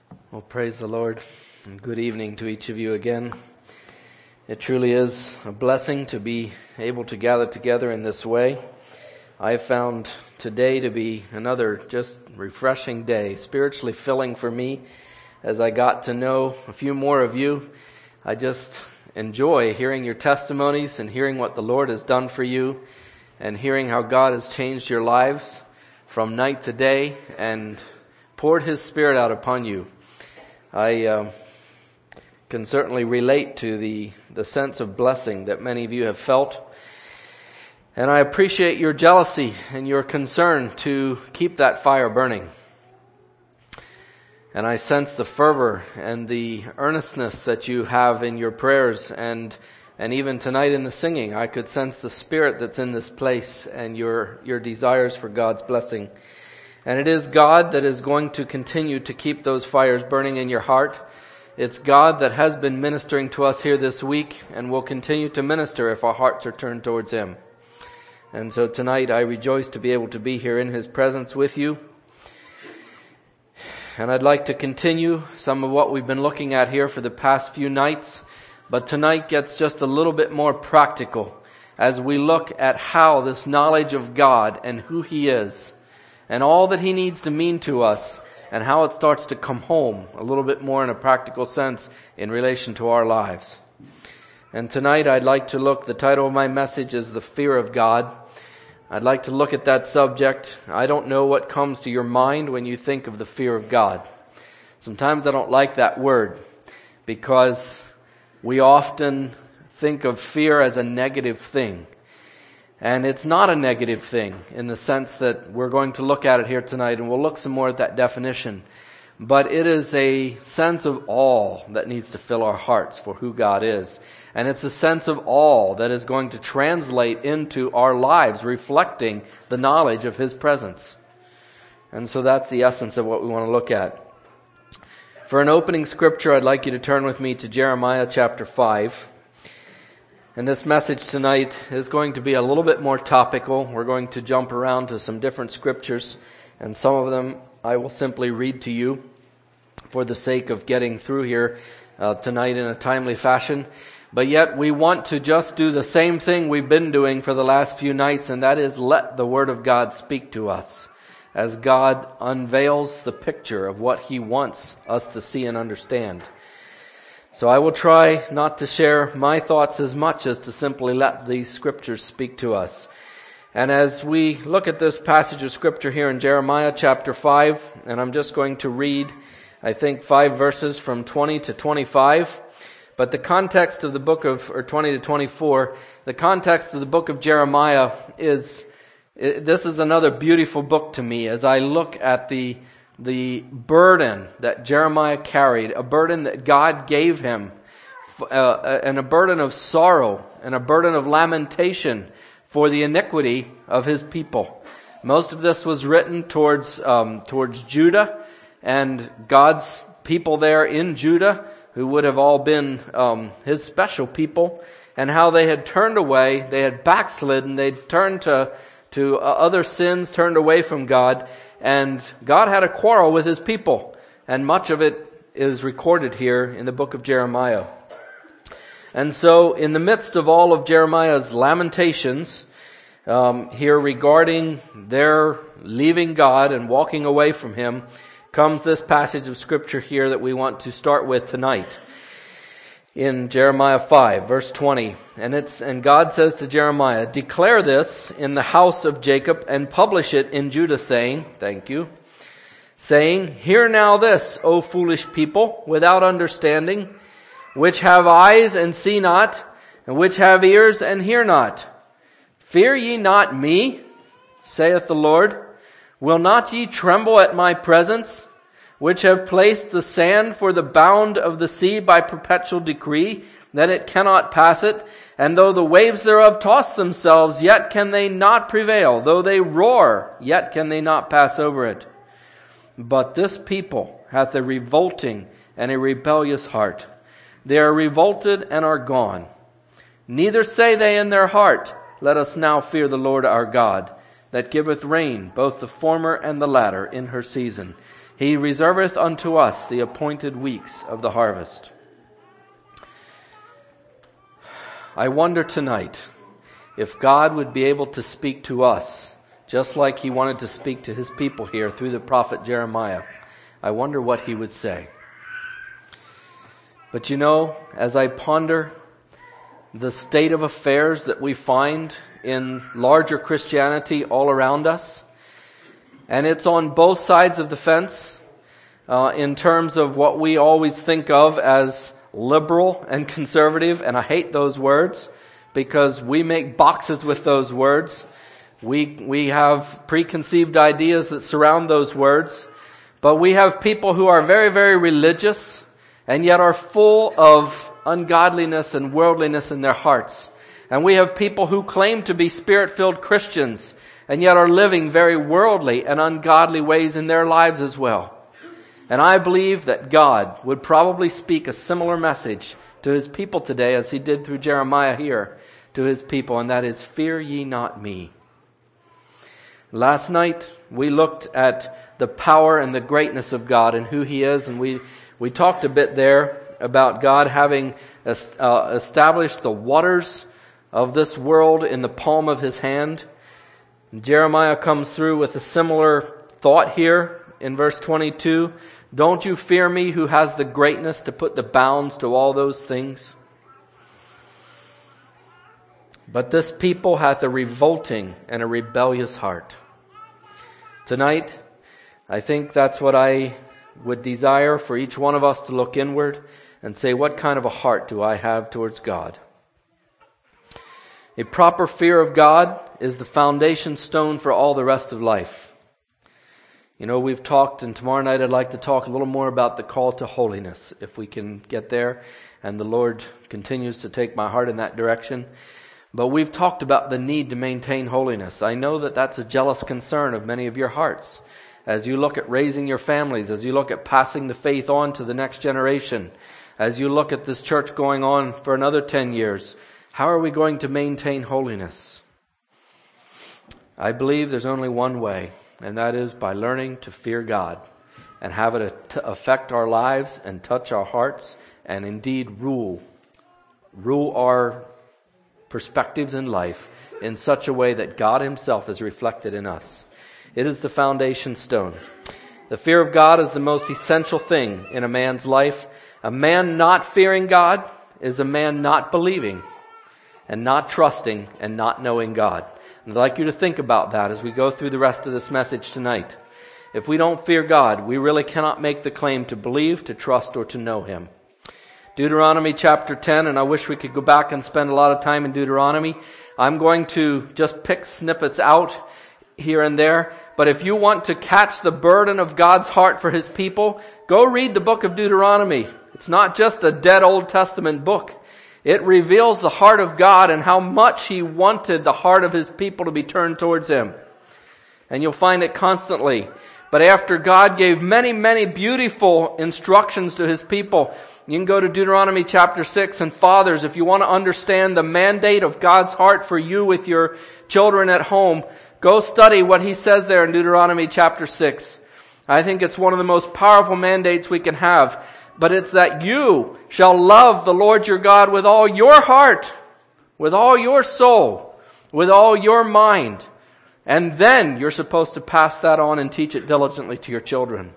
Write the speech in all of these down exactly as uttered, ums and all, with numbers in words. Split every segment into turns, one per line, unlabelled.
Well, praise the Lord, and good evening to each of you again. It truly is a blessing to be able to gather together in this way. I found today to be another just refreshing day, spiritually filling for me as I got to know a few more of you. I just enjoy hearing your testimonies and hearing what the Lord has done for you and hearing how God has changed your lives from night to day and poured His Spirit out upon you. I uh, can certainly relate to the, the sense of blessing that many of you have felt. And I appreciate your jealousy and your concern to keep that fire burning. And I sense the fervor and the earnestness that you have in your prayers. And and even tonight in the singing, I could sense the Spirit that's in this place and your, your desires for God's blessing. And it is God that is going to continue to keep those fires burning in your heart. It's God that has been ministering to us here this week and will continue to minister if our hearts are turned towards Him. And so tonight I rejoice to be able to be here in His presence with you. And I'd like to continue some of what we've been looking at here for the past few nights. But tonight gets just a little bit more practical as we look at how this knowledge of God and who He is and all that He needs to mean to us, and how it starts to come home a little bit more in a practical sense in relation to our lives. And tonight I'd like to look, the title of my message is The Fear of God. I'd like to look at that subject. I don't know what comes to your mind when you think of the fear of God. Sometimes I don't like that word because we often think of fear as a negative thing. And it's not a negative thing in the sense that we're going to look at it here tonight, and we'll look some more at that definition. But it is a sense of awe that needs to fill our hearts for who God is. And it's a sense of awe that is going to translate into our lives, reflecting the knowledge of His presence. And so that's the essence of what we want to look at. For an opening scripture, I'd like you to turn with me to Jeremiah chapter five. And this message tonight is going to be a little bit more topical. We're going to jump around to some different scriptures, and some of them I will simply read to you for the sake of getting through here uh, tonight in a timely fashion. But yet we want to just do the same thing we've been doing for the last few nights, and that is let the Word of God speak to us as God unveils the picture of what He wants us to see and understand. So I will try not to share my thoughts as much as to simply let these scriptures speak to us. And as we look at this passage of scripture here in Jeremiah chapter five, and I'm just going to read, I think, five verses from twenty to twenty-five. But the context of the book of, or twenty to twenty-four, the context of the book of Jeremiah is, this is another beautiful book to me as I look at the The burden that Jeremiah carried, a burden that God gave him, uh, and a burden of sorrow and a burden of lamentation for the iniquity of his people. Most of this was written towards um, towards Judah and God's people there in Judah, who would have all been um, His special people, and how they had turned away, they had backslidden, they'd turned to to uh, other sins, turned away from God. And God had a quarrel with His people, and much of it is recorded here in the book of Jeremiah. And so in the midst of all of Jeremiah's lamentations um, here regarding their leaving God and walking away from Him, comes this passage of scripture here that we want to start with tonight. In Jeremiah five, verse twenty, and it's and God says to Jeremiah, "Declare this in the house of Jacob and publish it in Judah, saying," thank you, saying, "Hear now this, O foolish people, without understanding, which have eyes and see not, and which have ears and hear not. Fear ye not me, saith the Lord. Will not ye tremble at my presence, which have placed the sand for the bound of the sea by perpetual decree, that it cannot pass it? And though the waves thereof toss themselves, yet can they not prevail. Though they roar, yet can they not pass over it. But this people hath a revolting and a rebellious heart. They are revolted and are gone. Neither say they in their heart, Let us now fear the Lord our God, that giveth rain, both the former and the latter, in her season. He reserveth unto us the appointed weeks of the harvest. I wonder tonight if God would be able to speak to us just like He wanted to speak to His people here through the prophet Jeremiah. I wonder what He would say. But you know, as I ponder the state of affairs that we find in larger Christianity all around us, and it's on both sides of the fence uh, in terms of what we always think of as liberal and conservative, and I hate those words because we make boxes with those words. We we have preconceived ideas that surround those words, but we have people who are very, very religious and yet are full of ungodliness and worldliness in their hearts. And we have people who claim to be Spirit-filled Christians and yet are living very worldly and ungodly ways in their lives as well. And I believe that God would probably speak a similar message to His people today as He did through Jeremiah here to His people, and that is, fear ye not me. Last night we looked at the power and the greatness of God and who He is, and we, we talked a bit there about God having uh, established the waters of this world in the palm of His hand. And Jeremiah comes through with a similar thought here in verse twenty-two. Don't you fear me, who has the greatness to put the bounds to all those things? But this people hath a revolting and a rebellious heart. Tonight, I think that's what I would desire for each one of us to look inward and say, what kind of a heart do I have towards God? A proper fear of God is the foundation stone for all the rest of life. You know, we've talked, and tomorrow night I'd like to talk a little more about the call to holiness, if we can get there, and the Lord continues to take my heart in that direction. But we've talked about the need to maintain holiness. I know that that's a jealous concern of many of your hearts. As you look at raising your families, as you look at passing the faith on to the next generation, as you look at this church going on for another ten years, how are we going to maintain holiness? I believe there's only one way, and that is by learning to fear God and have it affect our lives and touch our hearts and indeed rule. Rule our perspectives in life in such a way that God Himself is reflected in us. It is the foundation stone. The fear of God is the most essential thing in a man's life. A man not fearing God is a man not believing and not trusting and not knowing God. And I'd like you to think about that as we go through the rest of this message tonight. If we don't fear God, we really cannot make the claim to believe, to trust, or to know Him. Deuteronomy chapter ten, and I wish we could go back and spend a lot of time in Deuteronomy. I'm going to just pick snippets out here and there. But if you want to catch the burden of God's heart for His people, go read the book of Deuteronomy. It's not just a dead Old Testament book. It reveals the heart of God and how much He wanted the heart of His people to be turned towards Him. And you'll find it constantly. But after God gave many, many beautiful instructions to His people, you can go to Deuteronomy chapter six, and fathers, if you want to understand the mandate of God's heart for you with your children at home, go study what He says there in Deuteronomy chapter six. I think it's one of the most powerful mandates we can have. But it's that you shall love the Lord your God with all your heart, with all your soul, with all your mind. And then you're supposed to pass that on and teach it diligently to your children.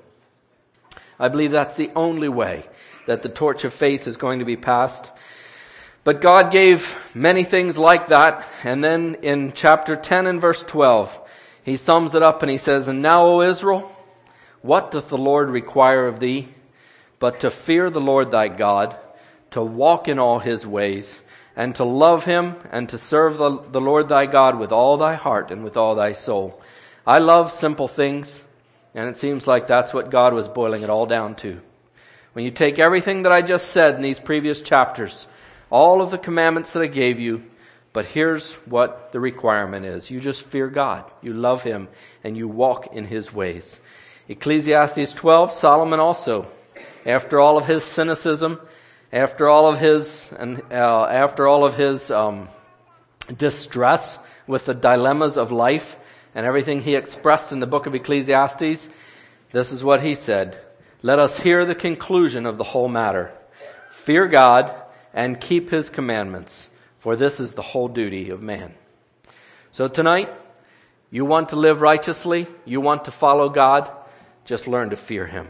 I believe that's the only way that the torch of faith is going to be passed. But God gave many things like that. And then in chapter ten and verse twelve, He sums it up and He says, And now, O Israel, what doth the Lord require of thee? But to fear the Lord thy God, to walk in all His ways, and to love Him, and to serve the, the Lord thy God with all thy heart and with all thy soul. I love simple things, and it seems like that's what God was boiling it all down to. When you take everything that I just said in these previous chapters, all of the commandments that I gave you, but here's what the requirement is. You just fear God, you love Him, and you walk in His ways. Ecclesiastes twelve, Solomon also, after all of his cynicism, after all of his and uh, after all of his um, distress with the dilemmas of life and everything he expressed in the book of Ecclesiastes, This is what he said. Let us hear the conclusion of the whole matter. Fear God and keep his commandments, for this is the whole duty of man. So tonight, you want to live righteously, you want to follow God, just learn to fear him.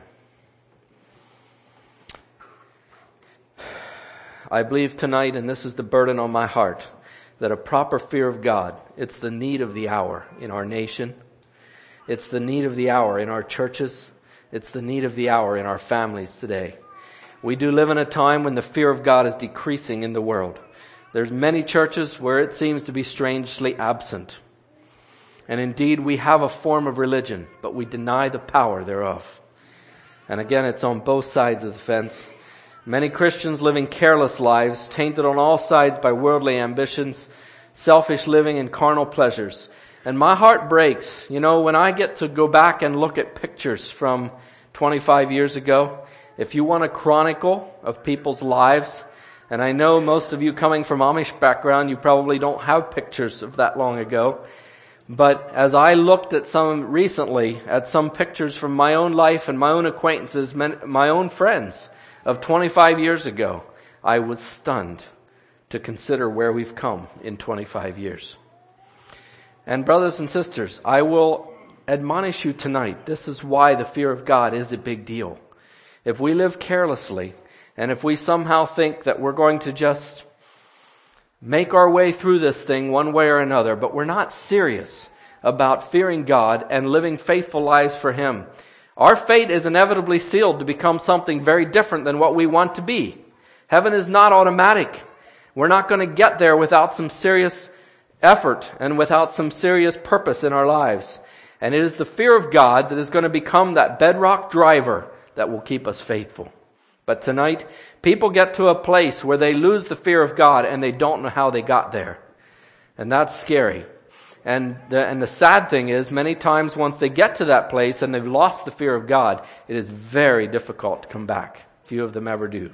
I believe tonight, and this is the burden on my heart, that a proper fear of God, it's the need of the hour in our nation. It's the need of the hour in our churches. It's the need of the hour in our families today. We do live in a time when the fear of God is decreasing in the world. There's many churches where it seems to be strangely absent. And indeed, we have a form of religion, but we deny the power thereof. And again, it's on both sides of the fence. Many Christians living careless lives, tainted on all sides by worldly ambitions, selfish living and carnal pleasures. And my heart breaks, you know, when I get to go back and look at pictures from twenty-five years ago. If you want a chronicle of people's lives, and I know most of you coming from Amish background, you probably don't have pictures of that long ago. But as I looked at some recently, at some pictures from my own life and my own acquaintances, my own friends of twenty-five years ago, I was stunned to consider where we've come in twenty-five years. And brothers and sisters, I will admonish you tonight. This is why the fear of God is a big deal. If we live carelessly, and if we somehow think that we're going to just make our way through this thing one way or another, but we're not serious about fearing God and living faithful lives for him, our fate is inevitably sealed to become something very different than what we want to be. Heaven is not automatic. We're not going to get there without some serious effort and without some serious purpose in our lives. And it is the fear of God that is going to become that bedrock driver that will keep us faithful. But tonight, people get to a place where they lose the fear of God and they don't know how they got there. And that's scary. And the, and the sad thing is, many times once they get to that place and they've lost the fear of God, it is very difficult to come back. Few of them ever do.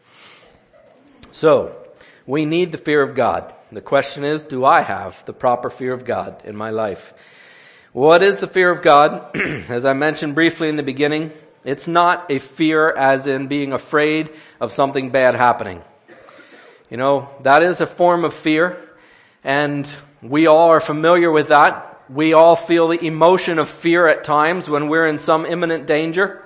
So, we need the fear of God. The question is, do I have the proper fear of God in my life? What is the fear of God? As I mentioned briefly in the beginning, it's not a fear as in being afraid of something bad happening. You know, that is a form of fear, and we all are familiar with that. We all feel the emotion of fear at times when we're in some imminent danger.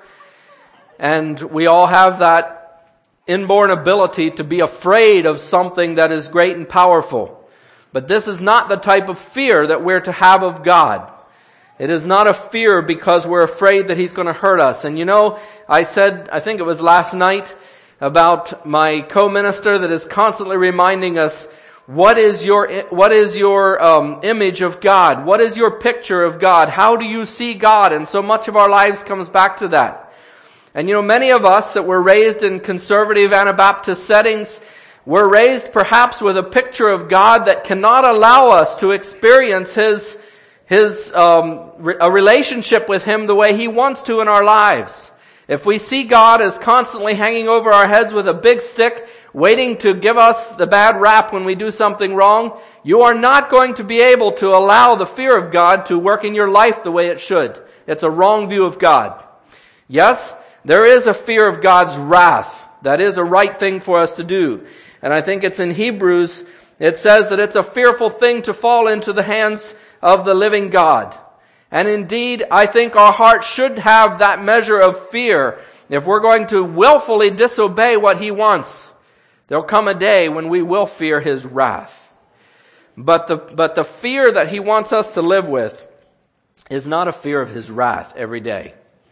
And we all have that inborn ability to be afraid of something that is great and powerful. But this is not the type of fear that we're to have of God. It is not a fear because we're afraid that He's going to hurt us. And you know, I said, I think it was last night, about my co-minister that is constantly reminding us, what is your what is your um, image of God? What is your picture of God? How do you see God? And so much of our lives comes back to that. And you know, many of us that were raised in conservative Anabaptist settings were raised perhaps with a picture of God that cannot allow us to experience His His um, a relationship with Him the way He wants to in our lives. If we see God as constantly hanging over our heads with a big stick, waiting to give us the bad rap when we do something wrong, you are not going to be able to allow the fear of God to work in your life the way it should. It's a wrong view of God. Yes, there is a fear of God's wrath. That is a right thing for us to do. And I think it's in Hebrews, it says that it's a fearful thing to fall into the hands of the living God. And indeed, I think our hearts should have that measure of fear. If we're going to willfully disobey what He wants, there'll come a day when we will fear His wrath. But the, but the fear that He wants us to live with is not a fear of His wrath every day.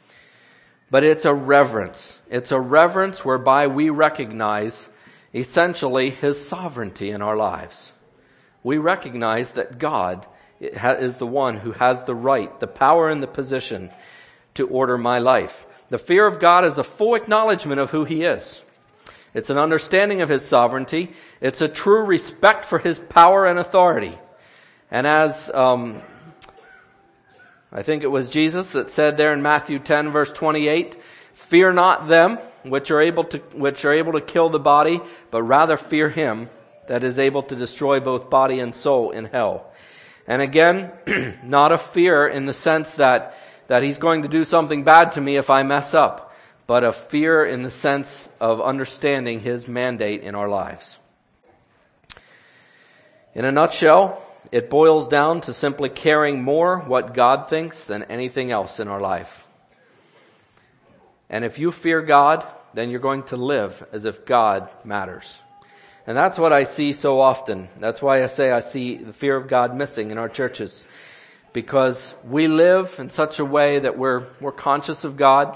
But it's a reverence. It's a reverence whereby we recognize essentially His sovereignty in our lives. We recognize that God is the one who has the right, the power and the position to order my life. The fear of God is a full acknowledgement of who He is. It's an understanding of His sovereignty. It's a true respect for His power and authority. And as um, I think it was Jesus that said there in Matthew ten verse twenty-eight, "Fear not them which are able to which are able to kill the body, but rather fear Him that is able to destroy both body and soul in hell." And again, not a fear in the sense that that He's going to do something bad to me if I mess up, but a fear in the sense of understanding His mandate in our lives. In a nutshell, it boils down to simply caring more what God thinks than anything else in our life. And if you fear God, then you're going to live as if God matters. And that's what I see so often. That's why I say I see the fear of God missing in our churches. Because we live in such a way that we're we're conscious of God.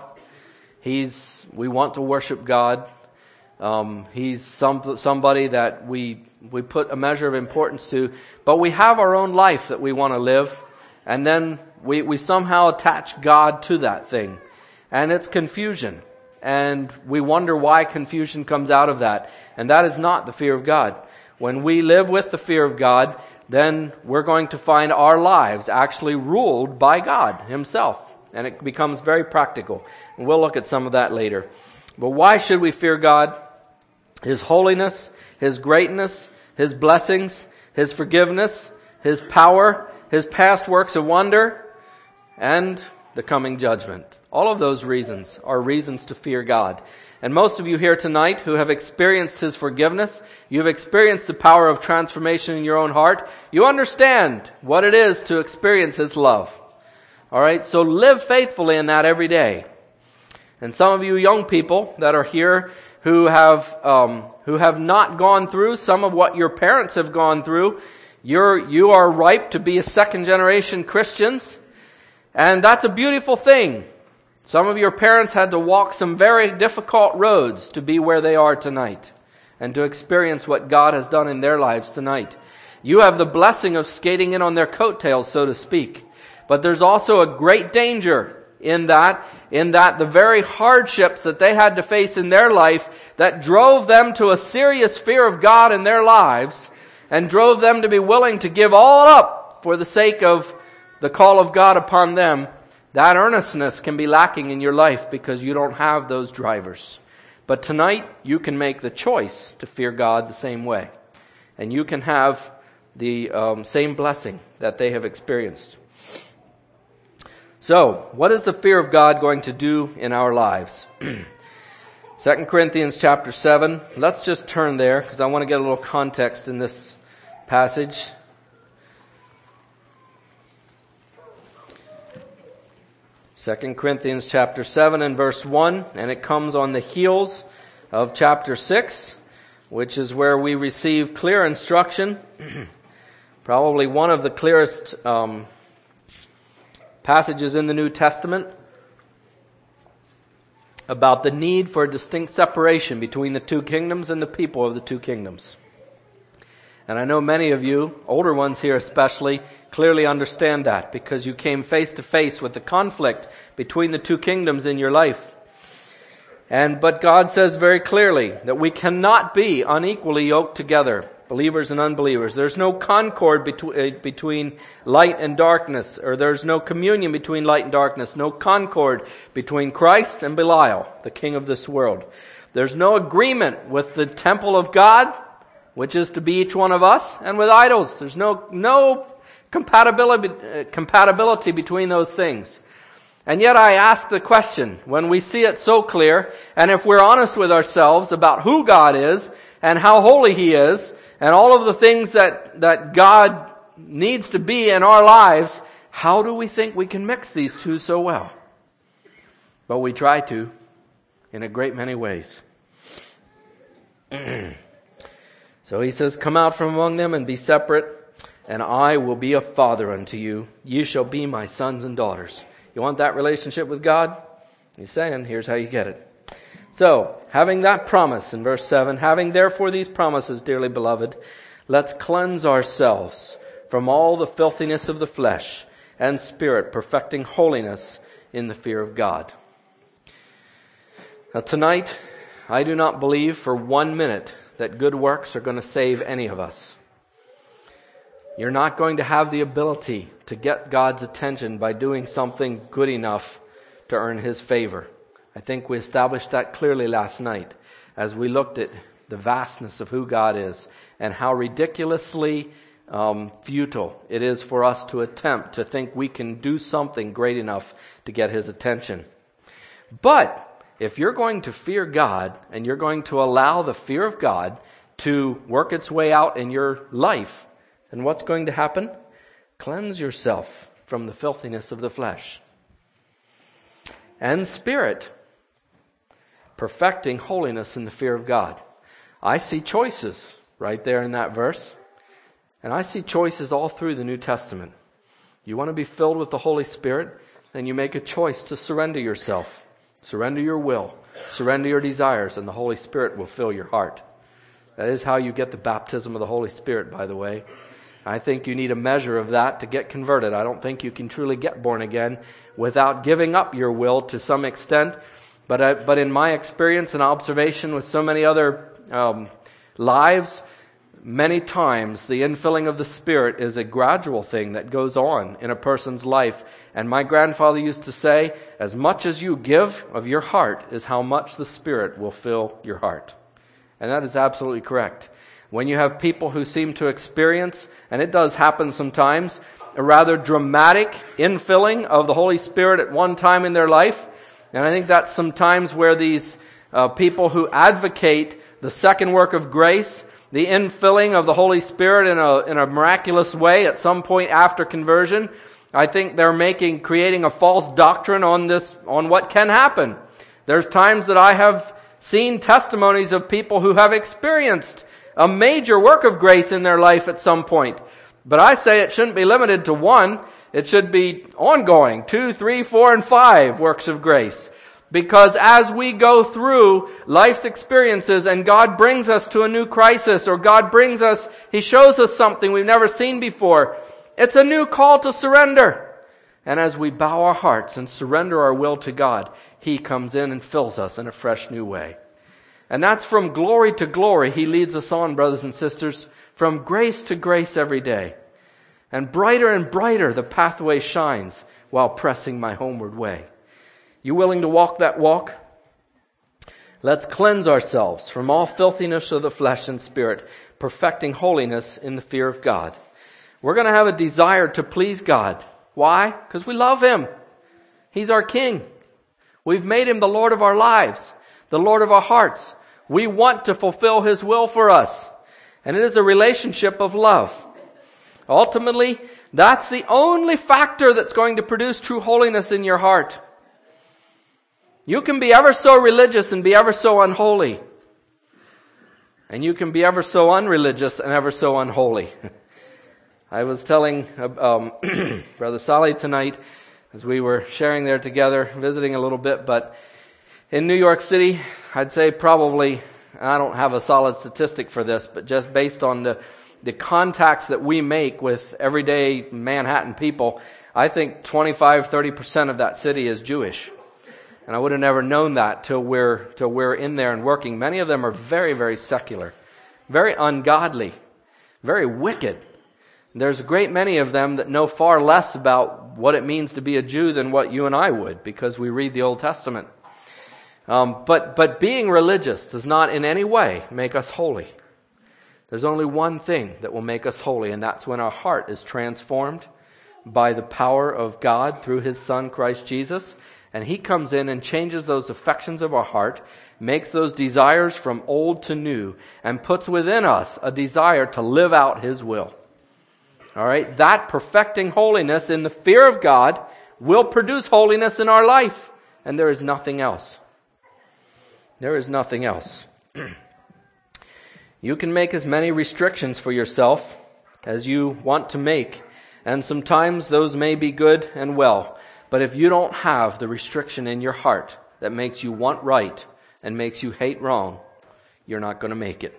He's we want to worship God. Um, he's some somebody that we we put a measure of importance to, but we have our own life that we want to live, and then we we somehow attach God to that thing, and it's confusion, and we wonder why confusion comes out of that, and that is not the fear of God. When we live with the fear of God, then we're going to find our lives actually ruled by God Himself, and it becomes very practical, and we'll look at some of that later. But why should we fear God? His holiness, His greatness, His blessings, His forgiveness, His power, His past works of wonder, and the coming judgment. All of those reasons are reasons to fear God. And most of you here tonight who have experienced His forgiveness, you've experienced the power of transformation in your own heart, you understand what it is to experience His love. All right, so live faithfully in that every day. And some of you young people that are here who have um, who have not gone through some of what your parents have gone through, you're you are ripe to be a second generation Christians, and that's a beautiful thing. Some of your parents had to walk some very difficult roads to be where they are tonight and to experience what God has done in their lives tonight. You have the blessing of skating in on their coattails, so to speak. But there's also a great danger in that, in that the very hardships that they had to face in their life that drove them to a serious fear of God in their lives and drove them to be willing to give all up for the sake of the call of God upon them, that earnestness can be lacking in your life because you don't have those drivers. But tonight, you can make the choice to fear God the same way. And you can have the um, same blessing that they have experienced. So, what is the fear of God going to do in our lives? Second Corinthians chapter seven. Let's just turn there because I want to get a little context in this passage. Second Corinthians chapter seven and verse one, and it comes on the heels of chapter six, which is where we receive clear instruction. Probably one of the clearest um, passages in the New Testament about the need for a distinct separation between the two kingdoms and the people of the two kingdoms. And I know many of you, older ones here especially, clearly understand that because you came face to face with the conflict between the two kingdoms in your life. And but God says very clearly that we cannot be unequally yoked together, believers and unbelievers. There's no concord between, between light and darkness, or there's no communion between light and darkness, no concord between Christ and Belial, the king of this world. There's no agreement with the temple of God, which is to be each one of us, and with idols. There's no no compatibility, uh, compatibility between those things. And yet I ask the question, when we see it so clear, and if we're honest with ourselves about who God is and how holy He is, and all of the things that, that God needs to be in our lives, how do we think we can mix these two so well? But we try to in a great many ways. So he says, come out from among them and be separate, and I will be a father unto you. Ye shall be my sons and daughters. You want that relationship with God? He's saying, here's how you get it. So, having that promise in verse seven, having therefore these promises, dearly beloved, let's cleanse ourselves from all the filthiness of the flesh and spirit, perfecting holiness in the fear of God. Now tonight, I do not believe for one minute that good works are going to save any of us. You're not going to have the ability to get God's attention by doing something good enough to earn His favor. I think we established that clearly last night as we looked at the vastness of who God is and how ridiculously um, futile it is for us to attempt to think we can do something great enough to get his attention. But if you're going to fear God and you're going to allow the fear of God to work its way out in your life, then what's going to happen? Cleanse yourself from the filthiness of the flesh and spirit, perfecting holiness in the fear of God. I see choices right there in that verse. And I see choices all through the New Testament. You want to be filled with the Holy Spirit, then you make a choice to surrender yourself. Surrender your will. Surrender your desires, and the Holy Spirit will fill your heart. That is how you get the baptism of the Holy Spirit, by the way. I think you need a measure of that to get converted. I don't think you can truly get born again without giving up your will to some extent. But I, but in my experience and observation with so many other um, lives, many times the infilling of the Spirit is a gradual thing that goes on in a person's life. And my grandfather used to say, as much as you give of your heart is how much the Spirit will fill your heart. And that is absolutely correct. When you have people who seem to experience, and it does happen sometimes, a rather dramatic infilling of the Holy Spirit at one time in their life, and I think that's sometimes where these uh, people who advocate the second work of grace, the infilling of the Holy Spirit in a in a miraculous way at some point after conversion, I think they're making creating a false doctrine on this on what can happen. There's times that I have seen testimonies of people who have experienced a major work of grace in their life at some point. But I say it shouldn't be limited to one. It should be ongoing, two, three, four, and five works of grace. Because as we go through life's experiences and God brings us to a new crisis, or God brings us, He shows us something we've never seen before, it's a new call to surrender. And as we bow our hearts and surrender our will to God, He comes in and fills us in a fresh new way. And that's from glory to glory He leads us on, brothers and sisters, from grace to grace every day. And brighter and brighter the pathway shines while pressing my homeward way. You willing to walk that walk? Let's cleanse ourselves from all filthiness of the flesh and spirit, perfecting holiness in the fear of God. We're going to have a desire to please God. Why? Because we love Him. He's our King. We've made Him the Lord of our lives, the Lord of our hearts. We want to fulfill His will for us. And it is a relationship of love. Ultimately, that's the only factor that's going to produce true holiness in your heart. You can be ever so religious and be ever so unholy. And you can be ever so unreligious and ever so unholy. I was telling um, Brother Sally tonight, as we were sharing there together, visiting a little bit, but in New York City, I'd say probably, I don't have a solid statistic for this, but just based on the, the contacts that we make with everyday Manhattan people, I think twenty-five, thirty percent of that city is Jewish. And I would have never known that till we're, till we're in there and working. Many of them are very, very secular, very ungodly, very wicked. There's a great many of them that know far less about what it means to be a Jew than what you and I would, because we read the Old Testament. Um, but, but being religious does not in any way make us holy. There's only one thing that will make us holy, and that's when our heart is transformed by the power of God through His Son, Christ Jesus. And He comes in and changes those affections of our heart, makes those desires from old to new, and puts within us a desire to live out His will. All right, that perfecting holiness in the fear of God will produce holiness in our life. And there is nothing else. There is nothing else. You can make as many restrictions for yourself as you want to make. And sometimes those may be good and well. But if you don't have the restriction in your heart that makes you want right and makes you hate wrong, you're not going to make it.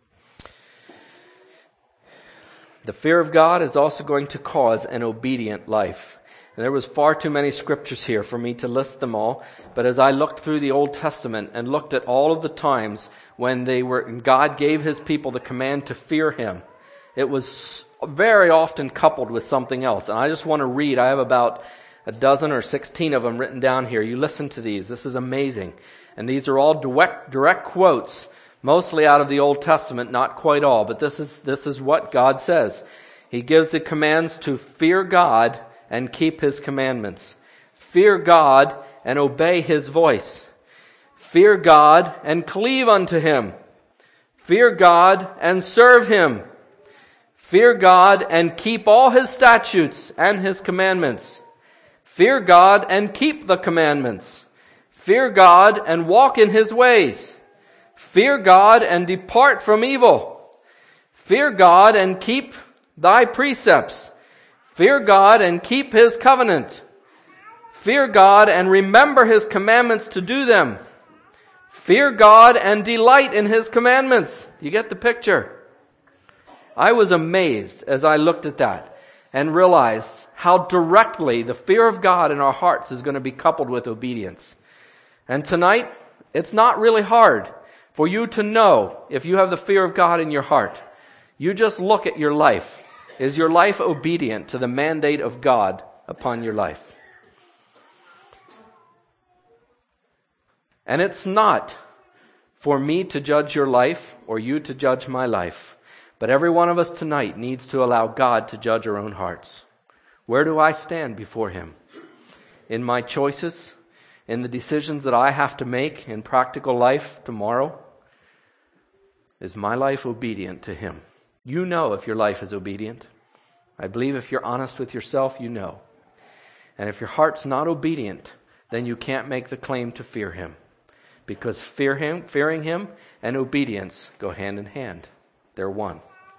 The fear of God is also going to cause an obedient life. And there was far too many scriptures here for me to list them all. But as I looked through the Old Testament and looked at all of the times when they were, God gave His people the command to fear Him, it was very often coupled with something else. And I just want to read. I have about a dozen or sixteen of them written down here. You listen to these. This is amazing. And these are all direct, direct quotes, mostly out of the Old Testament, not quite all, but this is, this is what God says. He gives the commands to fear God and keep His commandments. Fear God and obey His voice. Fear God and cleave unto Him. Fear God and serve Him. Fear God and keep all His statutes and His commandments. Fear God and keep the commandments. Fear God and walk in His ways. Fear God and depart from evil. Fear God and keep thy precepts. Fear God and keep His covenant. Fear God and remember His commandments to do them. Fear God and delight in His commandments. You get the picture? I was amazed as I looked at that and realized how directly the fear of God in our hearts is going to be coupled with obedience. And tonight, it's not really hard for you to know if you have the fear of God in your heart. You just look at your life. Is your life obedient to the mandate of God upon your life? And it's not for me to judge your life or you to judge my life. But every one of us tonight needs to allow God to judge our own hearts. Where do I stand before Him? In my choices? In the decisions that I have to make in practical life tomorrow? Is my life obedient to Him? You know if your life is obedient. I believe if you're honest with yourself, you know. And if your heart's not obedient, then you can't make the claim to fear Him. Because fear him, fearing Him and obedience go hand in hand. They're one.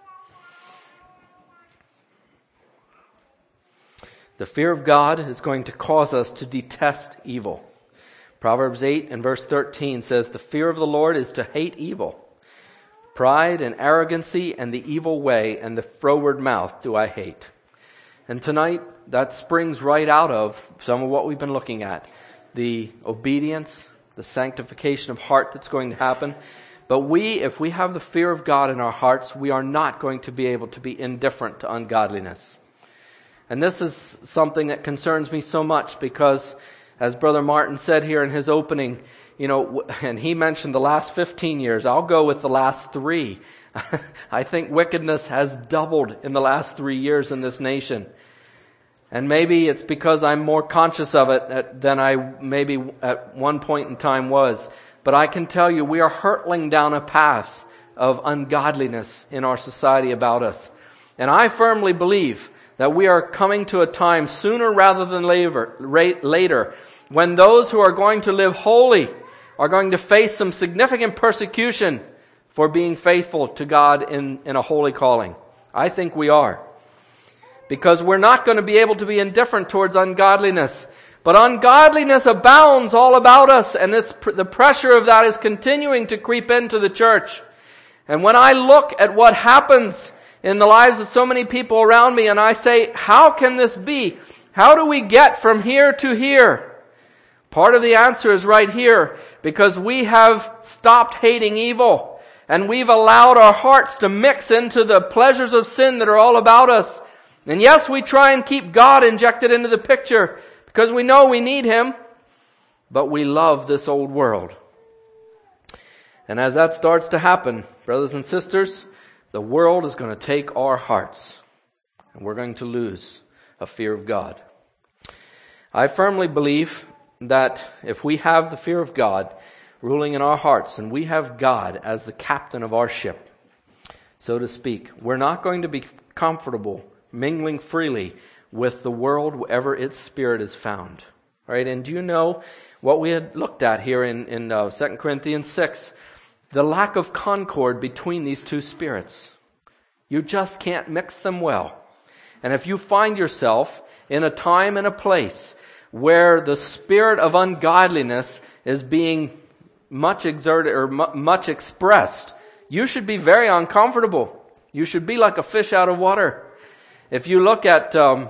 The fear of God is going to cause us to detest evil. Proverbs eight and verse thirteen says, the fear of the Lord is to hate evil. Pride and arrogancy and the evil way and the froward mouth do I hate. And tonight, that springs right out of some of what we've been looking at. The obedience, the sanctification of heart that's going to happen. But we, if we have the fear of God in our hearts, we are not going to be able to be indifferent to ungodliness. And this is something that concerns me so much because, as Brother Martin said here in his opening, you know, and he mentioned the last fifteen years. I'll go with the last three. I think wickedness has doubled in the last three years in this nation. And maybe it's because I'm more conscious of it than I maybe at one point in time was. But I can tell you we are hurtling down a path of ungodliness in our society about us. And I firmly believe that we are coming to a time sooner rather than later, later when those who are going to live holy are going to face some significant persecution for being faithful to God in, in a holy calling. I think we are. Because we're not going to be able to be indifferent towards ungodliness. But ungodliness abounds all about us, and it's, the pressure of that is continuing to creep into the church. And when I look at what happens in the lives of so many people around me, and I say, how can this be? How do we get from here to here? Part of the answer is right here, because we have stopped hating evil, and we've allowed our hearts to mix into the pleasures of sin that are all about us. And yes, we try and keep God injected into the picture, because we know we need Him, but we love this old world. And as that starts to happen, brothers and sisters, the world is going to take our hearts, and we're going to lose a fear of God. I firmly believe that if we have the fear of God ruling in our hearts, and we have God as the captain of our ship, so to speak, we're not going to be comfortable mingling freely with the world wherever its spirit is found. Right? And do you know what we had looked at here in, in uh, Second Corinthians six? The lack of concord between these two spirits. You just can't mix them well. And if you find yourself in a time and a place where the spirit of ungodliness is being much exerted or mu- much expressed, you should be very uncomfortable. You should be like a fish out of water. If you look at um,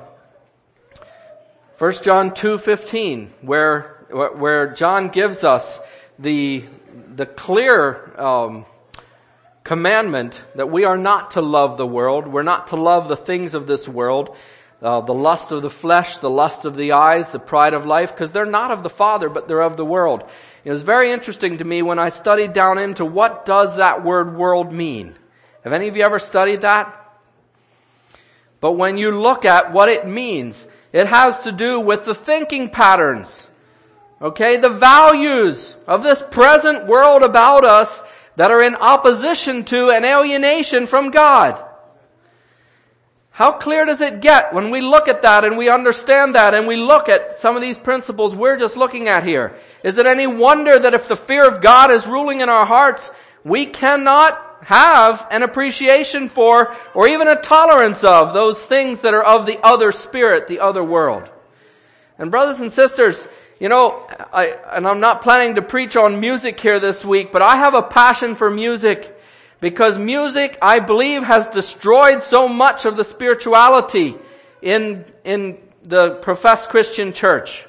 First John two fifteen, where where John gives us the the clear um, commandment that we are not to love the world, we're not to love the things of this world, uh, the lust of the flesh, the lust of the eyes, the pride of life, because they're not of the Father, but they're of the world. It was very interesting to me when I studied down into what does that word world mean. Have any of you ever studied that? But when you look at what it means, it has to do with the thinking patterns, okay, the values of this present world about us that are in opposition to and alienation from God. How clear does it get when we look at that and we understand that and we look at some of these principles we're just looking at here? Is it any wonder that if the fear of God is ruling in our hearts, we cannot have an appreciation for or even a tolerance of those things that are of the other spirit, the other world? And brothers and sisters, you know, I, and I'm not planning to preach on music here this week, but I have a passion for music because music, I believe, has destroyed so much of the spirituality in, in the professed Christian church.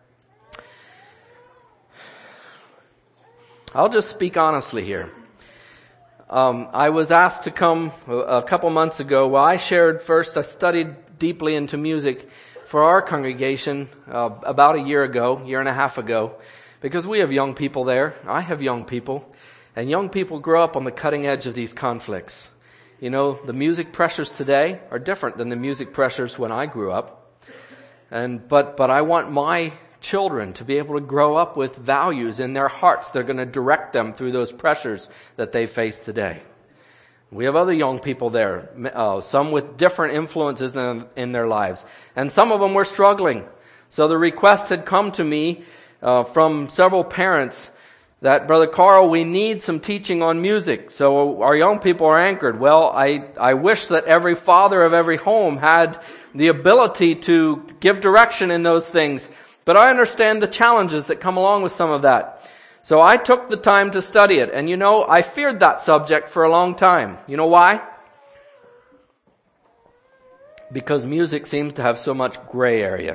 I'll just speak honestly here. Um, I was asked to come a couple months ago. Well, I shared first, I studied deeply into music for our congregation uh, about a year ago, year and a half ago, because we have young people there. I have young people. And young people grow up on the cutting edge of these conflicts. You know, the music pressures today are different than the music pressures when I grew up. And but but I want my children to be able to grow up with values in their hearts. They're going to direct them through those pressures that they face today. We have other young people there, uh, some with different influences in, in their lives. And some of them were struggling. So the request had come to me uh, from several parents that, Brother Carl, we need some teaching on music. So our young people are anchored. Well, I, I wish that every father of every home had the ability to give direction in those things. But I understand the challenges that come along with some of that. So I took the time to study it. And you know, I feared that subject for a long time. You know why? Because music seems to have so much gray area.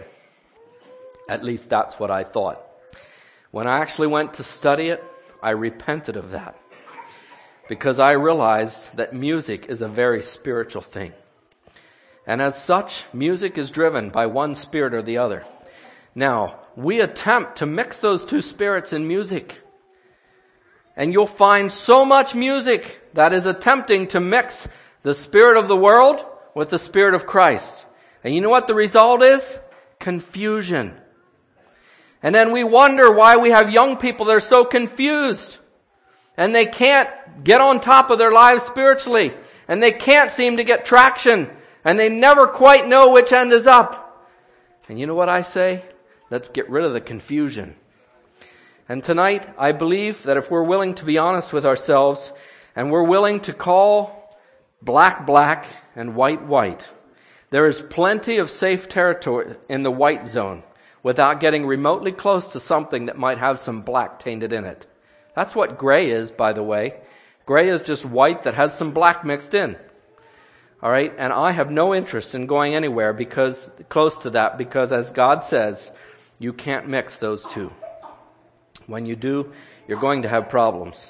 At least that's what I thought. When I actually went to study it, I repented of that. Because I realized that music is a very spiritual thing. And as such, music is driven by one spirit or the other. Now, we attempt to mix those two spirits in music. And you'll find so much music that is attempting to mix the spirit of the world with the spirit of Christ. And you know what the result is? Confusion. And then we wonder why we have young people that are so confused. And they can't get on top of their lives spiritually. And they can't seem to get traction. And they never quite know which end is up. And you know what I say? Let's get rid of the confusion. And tonight, I believe that if we're willing to be honest with ourselves, and we're willing to call black black and white white, there is plenty of safe territory in the white zone without getting remotely close to something that might have some black tainted in it. That's what gray is, by the way. Gray is just white that has some black mixed in. All right, and I have no interest in going anywhere because close to that, because as God says, you can't mix those two. When you do, you're going to have problems.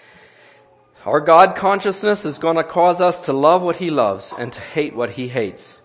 Our God consciousness is going to cause us to love what He loves and to hate what He hates.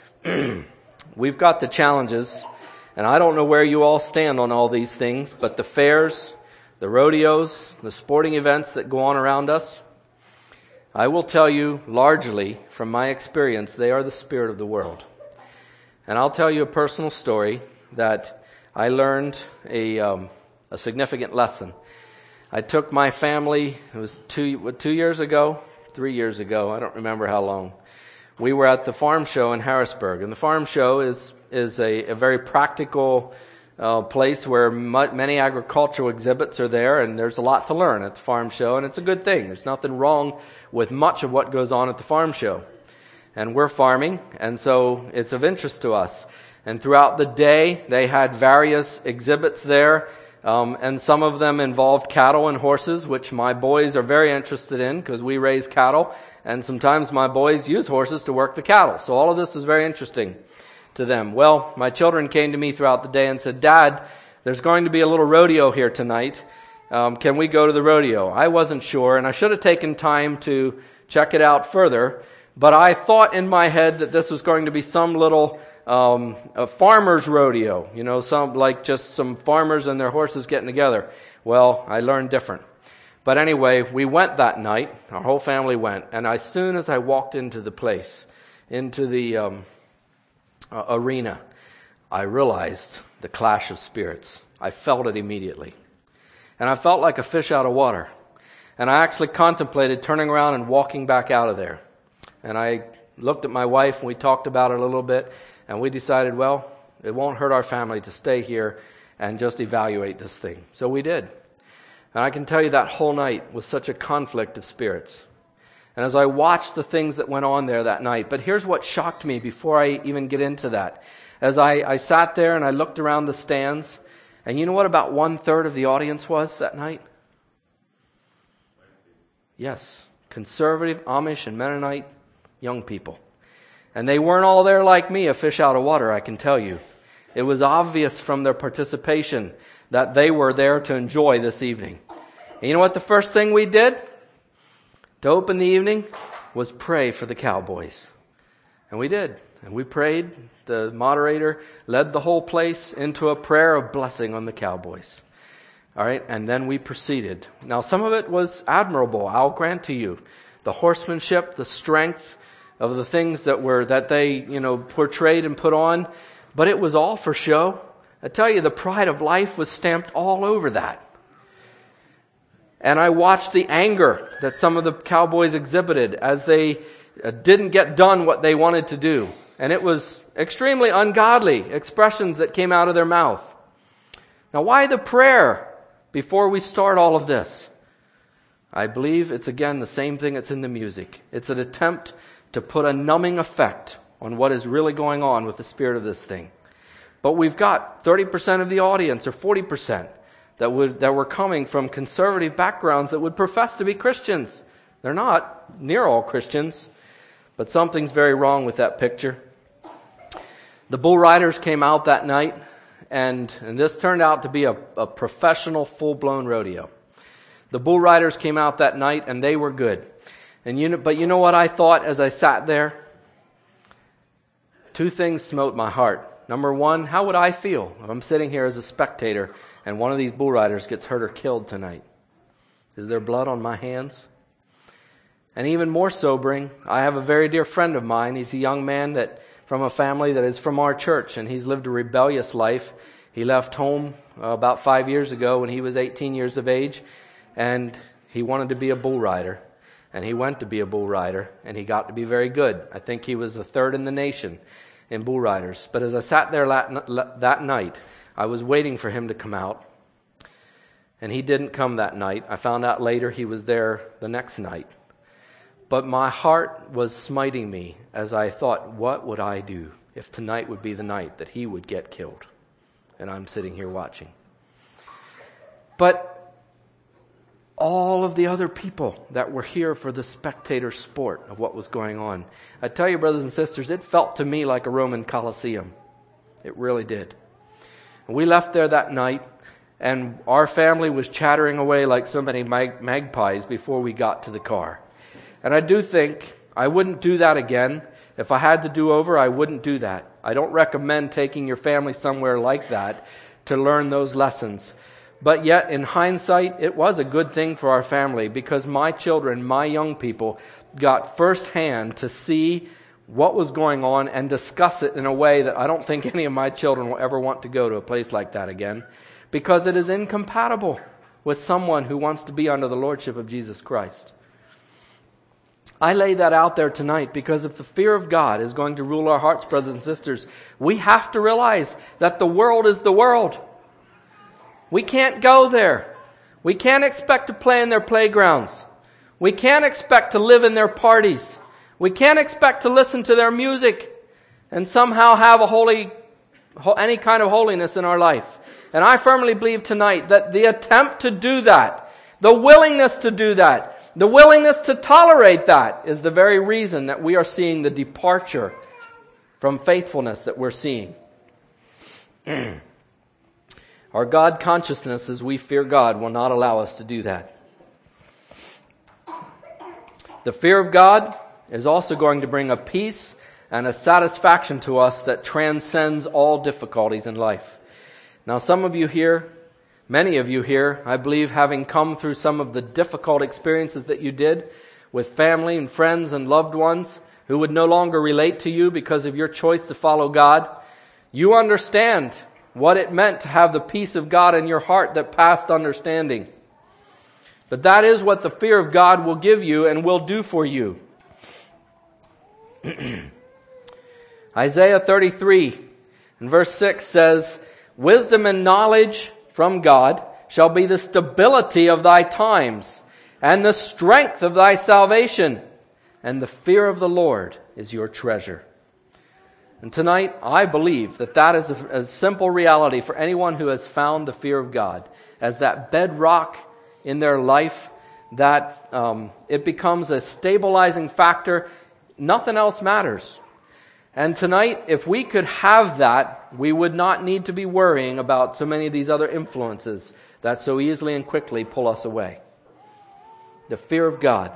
We've got the challenges, and I don't know where you all stand on all these things, but the fairs, the rodeos, the sporting events that go on around us, I will tell you largely from my experience, they are the spirit of the world. And I'll tell you a personal story that I learned a um, a significant lesson. I took my family, it was two two years ago, three years ago, I don't remember how long. We were at the farm show in Harrisburg, and the farm show is is a, a very practical uh, place where m- many agricultural exhibits are there, and there's a lot to learn at the farm show, and it's a good thing. There's nothing wrong with much of what goes on at the farm show. And we're farming, and so it's of interest to us. And throughout the day, they had various exhibits there, um, and some of them involved cattle and horses, which my boys are very interested in because we raise cattle, and sometimes my boys use horses to work the cattle. So all of this is very interesting to them. Well, my children came to me throughout the day and said, "Dad, there's going to be a little rodeo here tonight. Um, can we go to the rodeo?" I wasn't sure, and I should have taken time to check it out further, but I thought in my head that this was going to be some little um, a farmer's rodeo, you know, some like just some farmers and their horses getting together. Well, I learned different. But anyway, we went that night. Our whole family went, and as soon as I walked into the place, into the um, uh, arena, I realized the clash of spirits. I felt it immediately. And I felt like a fish out of water. And I actually contemplated turning around and walking back out of there. And I looked at my wife and we talked about it a little bit. And we decided, well, it won't hurt our family to stay here and just evaluate this thing. So we did. And I can tell you that whole night was such a conflict of spirits. And as I watched the things that went on there that night, but here's what shocked me before I even get into that. As I, I sat there and I looked around the stands, and you know what about one third of the audience was that night? Yes, conservative, Amish, and Mennonite young people. And they weren't all there like me, a fish out of water, I can tell you. It was obvious from their participation that they were there to enjoy this evening. And you know what the first thing we did to open the evening was pray for the Cowboys. And we did. And we prayed. The moderator led the whole place into a prayer of blessing on the Cowboys. All right, and then we proceeded. Now, some of it was admirable, I'll grant to you. The horsemanship, the strength of the things that were that they, you know, portrayed and put on, but it was all for show. I tell you, the pride of life was stamped all over that. And I watched the anger that some of the Cowboys exhibited as they didn't get done what they wanted to do. And it was extremely ungodly expressions that came out of their mouth. Now, why the prayer before we start all of this? I believe it's again the same thing that's in the music. It's an attempt to put a numbing effect on what is really going on with the spirit of this thing. But we've got thirty percent of the audience or forty percent that would that were coming from conservative backgrounds that would profess to be Christians. They're not near all Christians, but something's very wrong with that picture. The bull riders came out that night, and, and this turned out to be a, a professional, full-blown rodeo. The bull riders came out that night, and they were good. And you know, but you know what I thought as I sat there? Two things smote my heart. Number one, how would I feel if I'm sitting here as a spectator and one of these bull riders gets hurt or killed tonight? Is there blood on my hands? And even more sobering, I have a very dear friend of mine. He's a young man that from a family that is from our church, and he's lived a rebellious life. He left home uh, about five years ago when he was eighteen years of age, and he wanted to be a bull rider. And he went to be a bull rider, and he got to be very good. I think he was the third in the nation in bull riders. But as I sat there that night, I was waiting for him to come out. And he didn't come that night. I found out later he was there the next night. But my heart was smiting me as I thought, what would I do if tonight would be the night that he would get killed? And I'm sitting here watching. But all of the other people that were here for the spectator sport of what was going on, I tell you, brothers and sisters, it felt to me like a Roman Colosseum. It really did. And we left there that night, and our family was chattering away like so many mag- magpies before we got to the car. And I do think I wouldn't do that again. If I had to do over, I wouldn't do that. I don't recommend taking your family somewhere like that to learn those lessons. But yet, in hindsight, it was a good thing for our family because my children, my young people, got firsthand to see what was going on and discuss it in a way that I don't think any of my children will ever want to go to a place like that again, because it is incompatible with someone who wants to be under the lordship of Jesus Christ. I lay that out there tonight because if the fear of God is going to rule our hearts, brothers and sisters, we have to realize that the world is the world. We can't go there. We can't expect to play in their playgrounds. We can't expect to live in their parties. We can't expect to listen to their music and somehow have a holy, any kind of holiness in our life. And I firmly believe tonight that the attempt to do that, the willingness to do that, the willingness to tolerate that is the very reason that we are seeing the departure from faithfulness that we're seeing. Our God consciousness, as we fear God, will not allow us to do that. The fear of God is also going to bring a peace and a satisfaction to us that transcends all difficulties in life. Now, some of you here, many of you here, I believe, having come through some of the difficult experiences that you did with family and friends and loved ones who would no longer relate to you because of your choice to follow God. You understand what it meant to have the peace of God in your heart that passed understanding. But that is what the fear of God will give you and will do for you. Isaiah thirty-three and verse six says, wisdom and knowledge from God shall be the stability of thy times and the strength of thy salvation, and the fear of the Lord is your treasure. And tonight, I believe that that is a, a simple reality for anyone who has found the fear of God as that bedrock in their life, that um, it becomes a stabilizing factor. Nothing else matters. And tonight, if we could have that, we would not need to be worrying about so many of these other influences that so easily and quickly pull us away. The fear of God.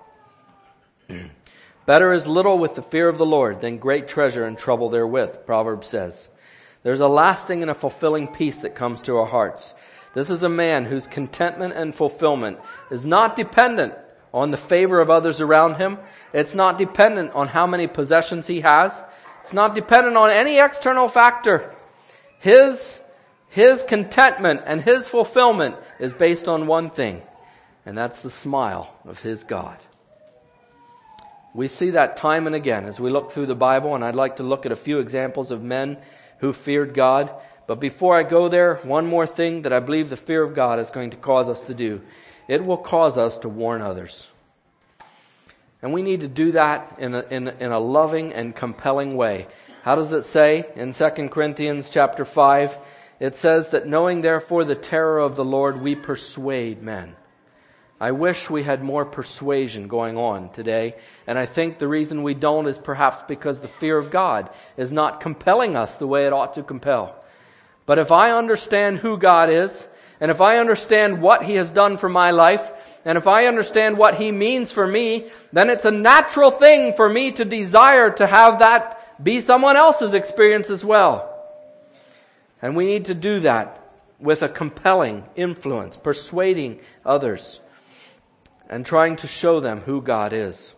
Better is little with the fear of the Lord than great treasure and trouble therewith, Proverbs says. There's a lasting and a fulfilling peace that comes to our hearts. This is a man whose contentment and fulfillment is not dependent on the favor of others around him. It's not dependent on how many possessions he has. It's not dependent on any external factor. His, his contentment and his fulfillment is based on one thing, and that's the smile of his God. We see that time and again as we look through the Bible, and I'd like to look at a few examples of men who feared God. But before I go there, one more thing that I believe the fear of God is going to cause us to do. It will cause us to warn others. And we need to do that in a, in, in a loving and compelling way. How does it say in Second Corinthians chapter five? It says that knowing therefore the terror of the Lord, we persuade men. I wish we had more persuasion going on today. And I think the reason we don't is perhaps because the fear of God is not compelling us the way it ought to compel. But if I understand who God is, and if I understand what He has done for my life, and if I understand what He means for me, then it's a natural thing for me to desire to have that be someone else's experience as well. And we need to do that with a compelling influence, persuading others, and trying to show them who God is.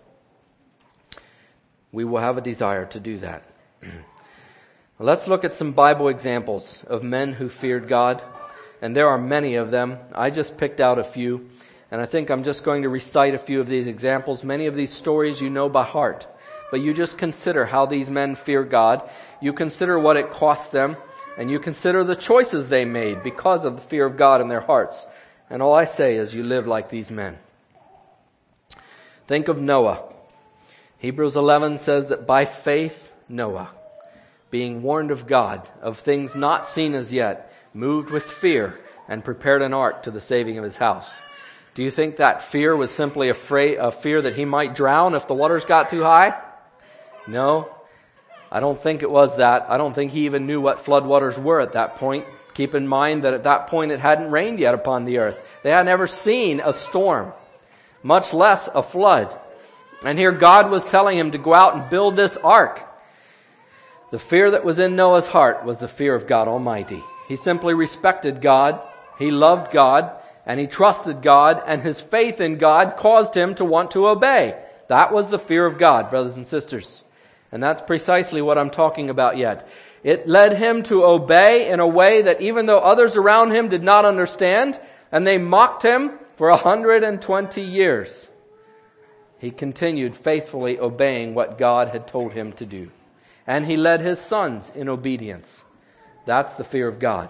We will have a desire to do that. Let's look at some Bible examples of men who feared God. And there are many of them. I just picked out a few. And I think I'm just going to recite a few of these examples. Many of these stories you know by heart. But you just consider how these men fear God. You consider what it cost them. And you consider the choices they made because of the fear of God in their hearts. And all I say is you live like these men. Think of Noah. Hebrews eleven says that by faith Noah, being warned of God, of things not seen as yet, moved with fear and prepared an ark to the saving of his house. Do you think that fear was simply a, fra- a fear that he might drown if the waters got too high? No, I don't think it was that. I don't think he even knew what floodwaters were at that point. Keep in mind that at that point it hadn't rained yet upon the earth. They had never seen a storm, much less a flood. And here God was telling him to go out and build this ark. The fear that was in Noah's heart was the fear of God Almighty. He simply respected God, he loved God, and he trusted God, and his faith in God caused him to want to obey. That was the fear of God, brothers and sisters. And that's precisely what I'm talking about yet. It led him to obey in a way that even though others around him did not understand, and they mocked him for one hundred twenty years, he continued faithfully obeying what God had told him to do. And he led his sons in obedience. That's the fear of God.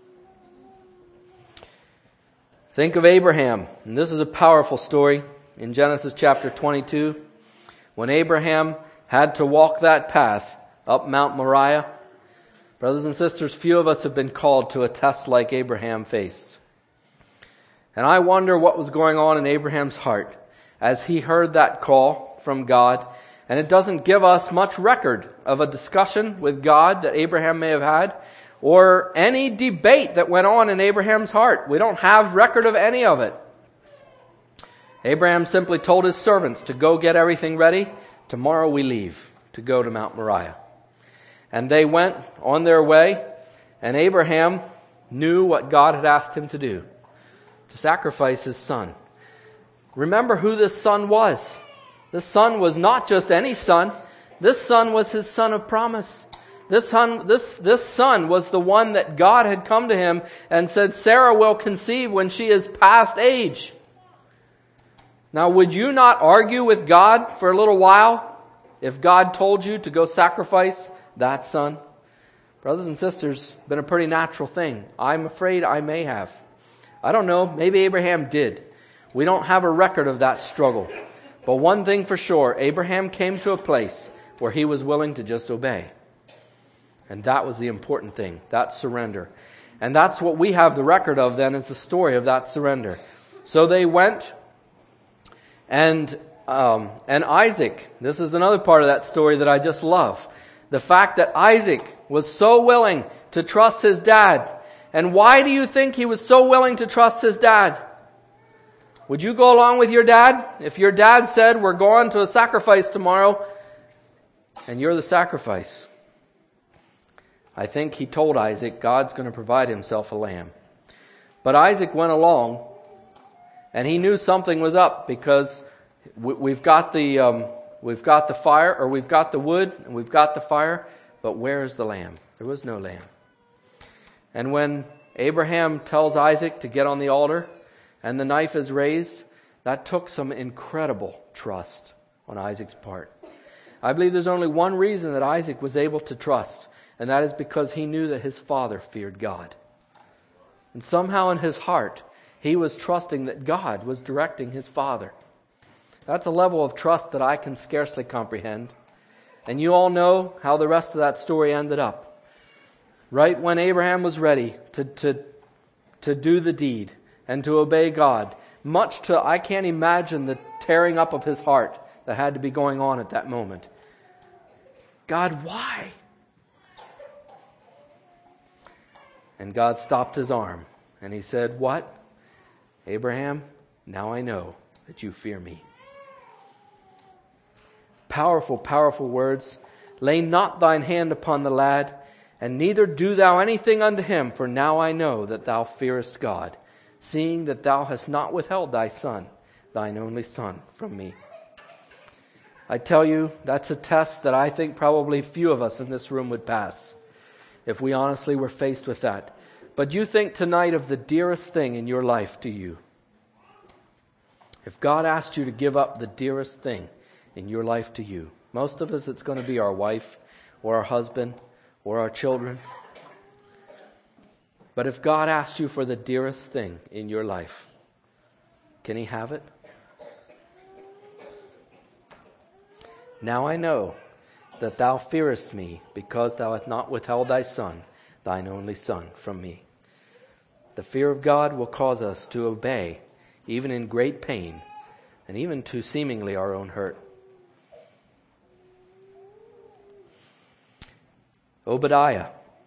Think of Abraham. And this is a powerful story in Genesis chapter twenty-two. When Abraham had to walk that path up Mount Moriah. Brothers and sisters, few of us have been called to a test like Abraham faced. And I wonder what was going on in Abraham's heart as he heard that call from God. And it doesn't give us much record of a discussion with God that Abraham may have had, or any debate that went on in Abraham's heart. We don't have record of any of it. Abraham simply told his servants to go get everything ready. Tomorrow we leave to go to Mount Moriah. And they went on their way, and Abraham knew what God had asked him to do, to sacrifice his son. Remember who this son was. This son was not just any son. This son was his son of promise. This son, this, this son was the one that God had come to him and said, Sarah will conceive when she is past age. Now, would you not argue with God for a little while if God told you to go sacrifice that son? Brothers and sisters, been a pretty natural thing. I'm afraid I may have. I don't know, maybe Abraham did. We don't have a record of that struggle. But one thing for sure, Abraham came to a place where he was willing to just obey. And that was the important thing, that surrender. And that's what we have the record of then, is the story of that surrender. So they went, and um, and Isaac, this is another part of that story that I just love. The fact that Isaac was so willing to trust his dad. And why do you think he was so willing to trust his dad? Would you go along with your dad? If your dad said, we're going to a sacrifice tomorrow, and you're the sacrifice. I think he told Isaac, God's going to provide himself a lamb. But Isaac went along, and he knew something was up, because we've got the um, we've got the fire, or we've got the wood, and we've got the fire, but where is the lamb? There was no lamb. And when Abraham tells Isaac to get on the altar, and the knife is raised, that took some incredible trust on Isaac's part. I believe there's only one reason that Isaac was able to trust, and that is because he knew that his father feared God. And somehow in his heart, he was trusting that God was directing his father. That's a level of trust that I can scarcely comprehend. And you all know how the rest of that story ended up. Right when Abraham was ready to, to, to do the deed and to obey God, much to, I can't imagine the tearing up of his heart that had to be going on at that moment. God, why? And God stopped his arm, and he said, what? Abraham, now I know that you fear me. Powerful, powerful words. Lay not thine hand upon the lad, and neither do thou anything unto him, for now I know that thou fearest God, seeing that thou hast not withheld thy son, thine only son, from me. I tell you, that's a test that I think probably few of us in this room would pass, if we honestly were faced with that. But you think tonight of the dearest thing in your life to you. If God asked you to give up the dearest thing in your life to you, most of us it's going to be our wife or our husband or our children. But if God asked you for the dearest thing in your life, can he have it? Now I know that thou fearest me, because thou hast not withheld thy son, thine only son, from me. The fear of God will cause us to obey, even in great pain, and even to seemingly our own hurt. Obadiah.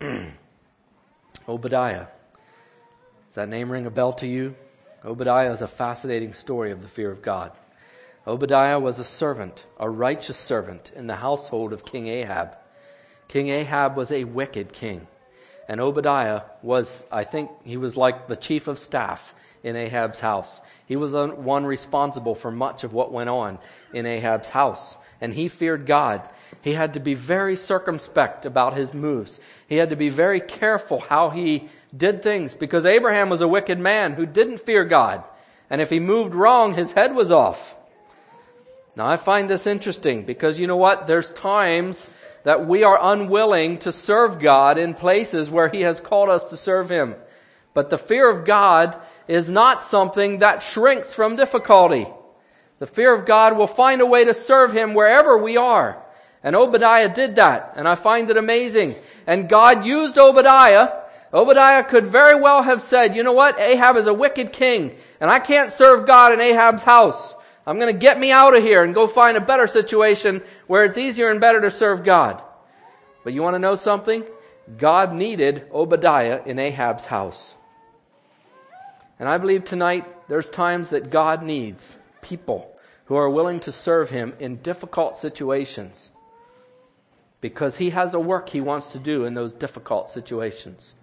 Obadiah. Does that name ring a bell to you? Obadiah is a fascinating story of the fear of God. Obadiah was a servant, a righteous servant in the household of King Ahab. King Ahab was a wicked king. And Obadiah was, I think, he was like the chief of staff in Ahab's house. He was the one responsible for much of what went on in Ahab's house. And he feared God. He had to be very circumspect about his moves. He had to be very careful how he did things, because Abraham was a wicked man who didn't fear God. And if he moved wrong, his head was off. Now, I find this interesting because, you know what? There's times that we are unwilling to serve God in places where he has called us to serve him. But the fear of God is not something that shrinks from difficulty. The fear of God will find a way to serve him wherever we are. And Obadiah did that, and I find it amazing. And God used Obadiah. Obadiah could very well have said, you know what? Ahab is a wicked king, and I can't serve God in Ahab's house. I'm going to get me out of here and go find a better situation where it's easier and better to serve God. But you want to know something? God needed Obadiah in Ahab's house. And I believe tonight there's times that God needs people who are willing to serve him in difficult situations, because he has a work he wants to do in those difficult situations.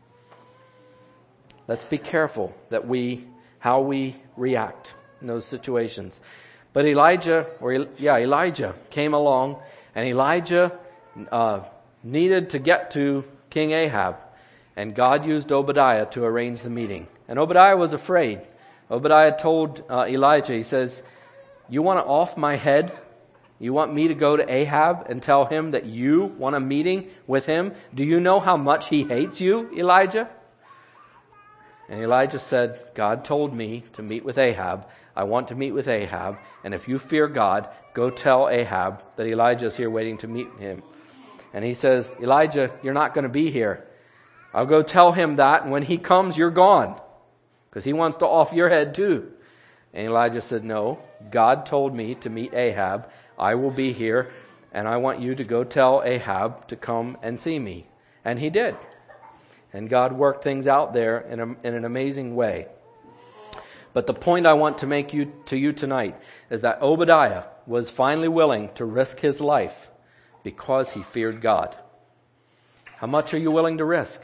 Let's be careful that we, how we react in those situations. But Elijah, or yeah, Elijah came along, and Elijah uh, needed to get to King Ahab. And God used Obadiah to arrange the meeting. And Obadiah was afraid. Obadiah told uh, Elijah, he says, you want to off my head? You want me to go to Ahab and tell him that you want a meeting with him? Do you know how much he hates you, Elijah? And Elijah said, God told me to meet with Ahab. I want to meet with Ahab. And if you fear God, go tell Ahab that Elijah is here waiting to meet him. And he says, Elijah, you're not going to be here. I'll go tell him that. And when he comes, you're gone. Because he wants to off your head too. And Elijah said, no, God told me to meet Ahab. I will be here. And I want you to go tell Ahab to come and see me. And he did. And God worked things out there in, a, in an amazing way. But the point I want to make you to you tonight is that Obadiah was finally willing to risk his life because he feared God. How much are you willing to risk?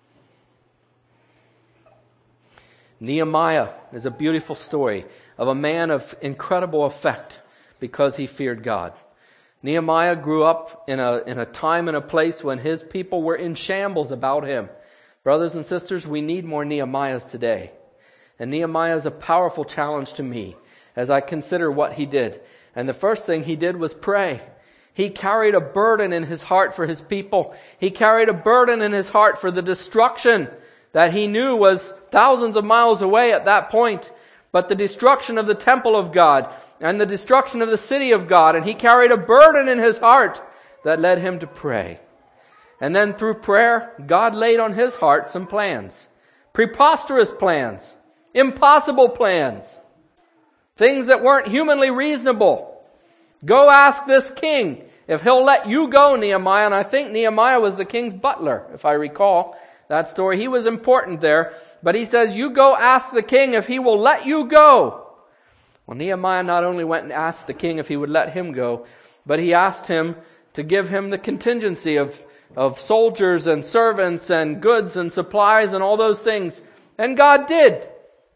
Nehemiah is a beautiful story of a man of incredible effect because he feared God. Nehemiah grew up in a, in a time and a place when his people were in shambles about him. Brothers and sisters, we need more Nehemiahs today. And Nehemiah is a powerful challenge to me as I consider what he did. And the first thing he did was pray. He carried a burden in his heart for his people. He carried a burden in his heart for the destruction that he knew was thousands of miles away at that point. But the destruction of the temple of God and the destruction of the city of God. And he carried a burden in his heart that led him to pray. And then through prayer, God laid on his heart some plans. Preposterous plans. Impossible plans. Things that weren't humanly reasonable. Go ask this king if he'll let you go, Nehemiah. And I think Nehemiah was the king's butler, if I recall that story. He was important there. But he says, you go ask the king if he will let you go. Well, Nehemiah not only went and asked the king if he would let him go, but he asked him to give him the contingency of of soldiers and servants and goods and supplies and all those things. And God did.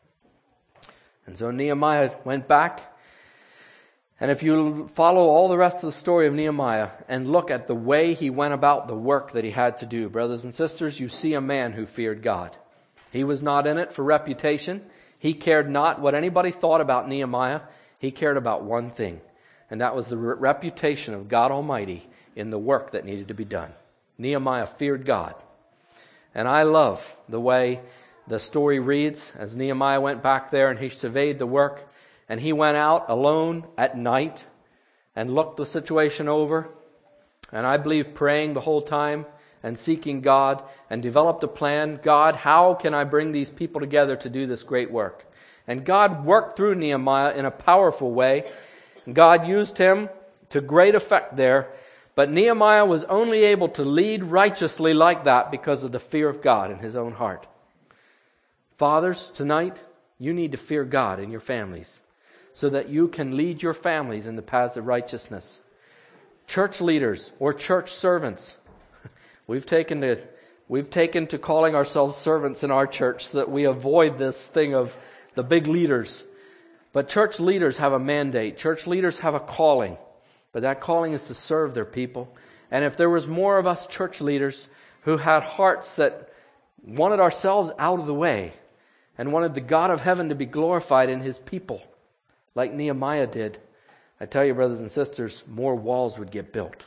And so Nehemiah went back. And if you follow all the rest of the story of Nehemiah and look at the way he went about the work that he had to do, brothers and sisters, you see a man who feared God. He was not in it for reputation. He cared not what anybody thought about Nehemiah. He cared about one thing. And that was the re- reputation of God Almighty in the work that needed to be done. Nehemiah feared God. And I love the way the story reads as Nehemiah went back there and he surveyed the work. And he went out alone at night and looked the situation over. And I believe praying the whole time and seeking God and developed a plan. God, how can I bring these people together to do this great work? And God worked through Nehemiah in a powerful way. God used him to great effect there. But Nehemiah was only able to lead righteously like that because of the fear of God in his own heart. Fathers, tonight, you need to fear God in your families so that you can lead your families in the paths of righteousness. Church leaders or church servants, we've taken to, we've taken to calling ourselves servants in our church so that we avoid this thing of the big leaders. But church leaders have a mandate. Church leaders have a calling. But that calling is to serve their people. And if there was more of us church leaders who had hearts that wanted ourselves out of the way and wanted the God of heaven to be glorified in his people, like Nehemiah did, I tell you, brothers and sisters, more walls would get built.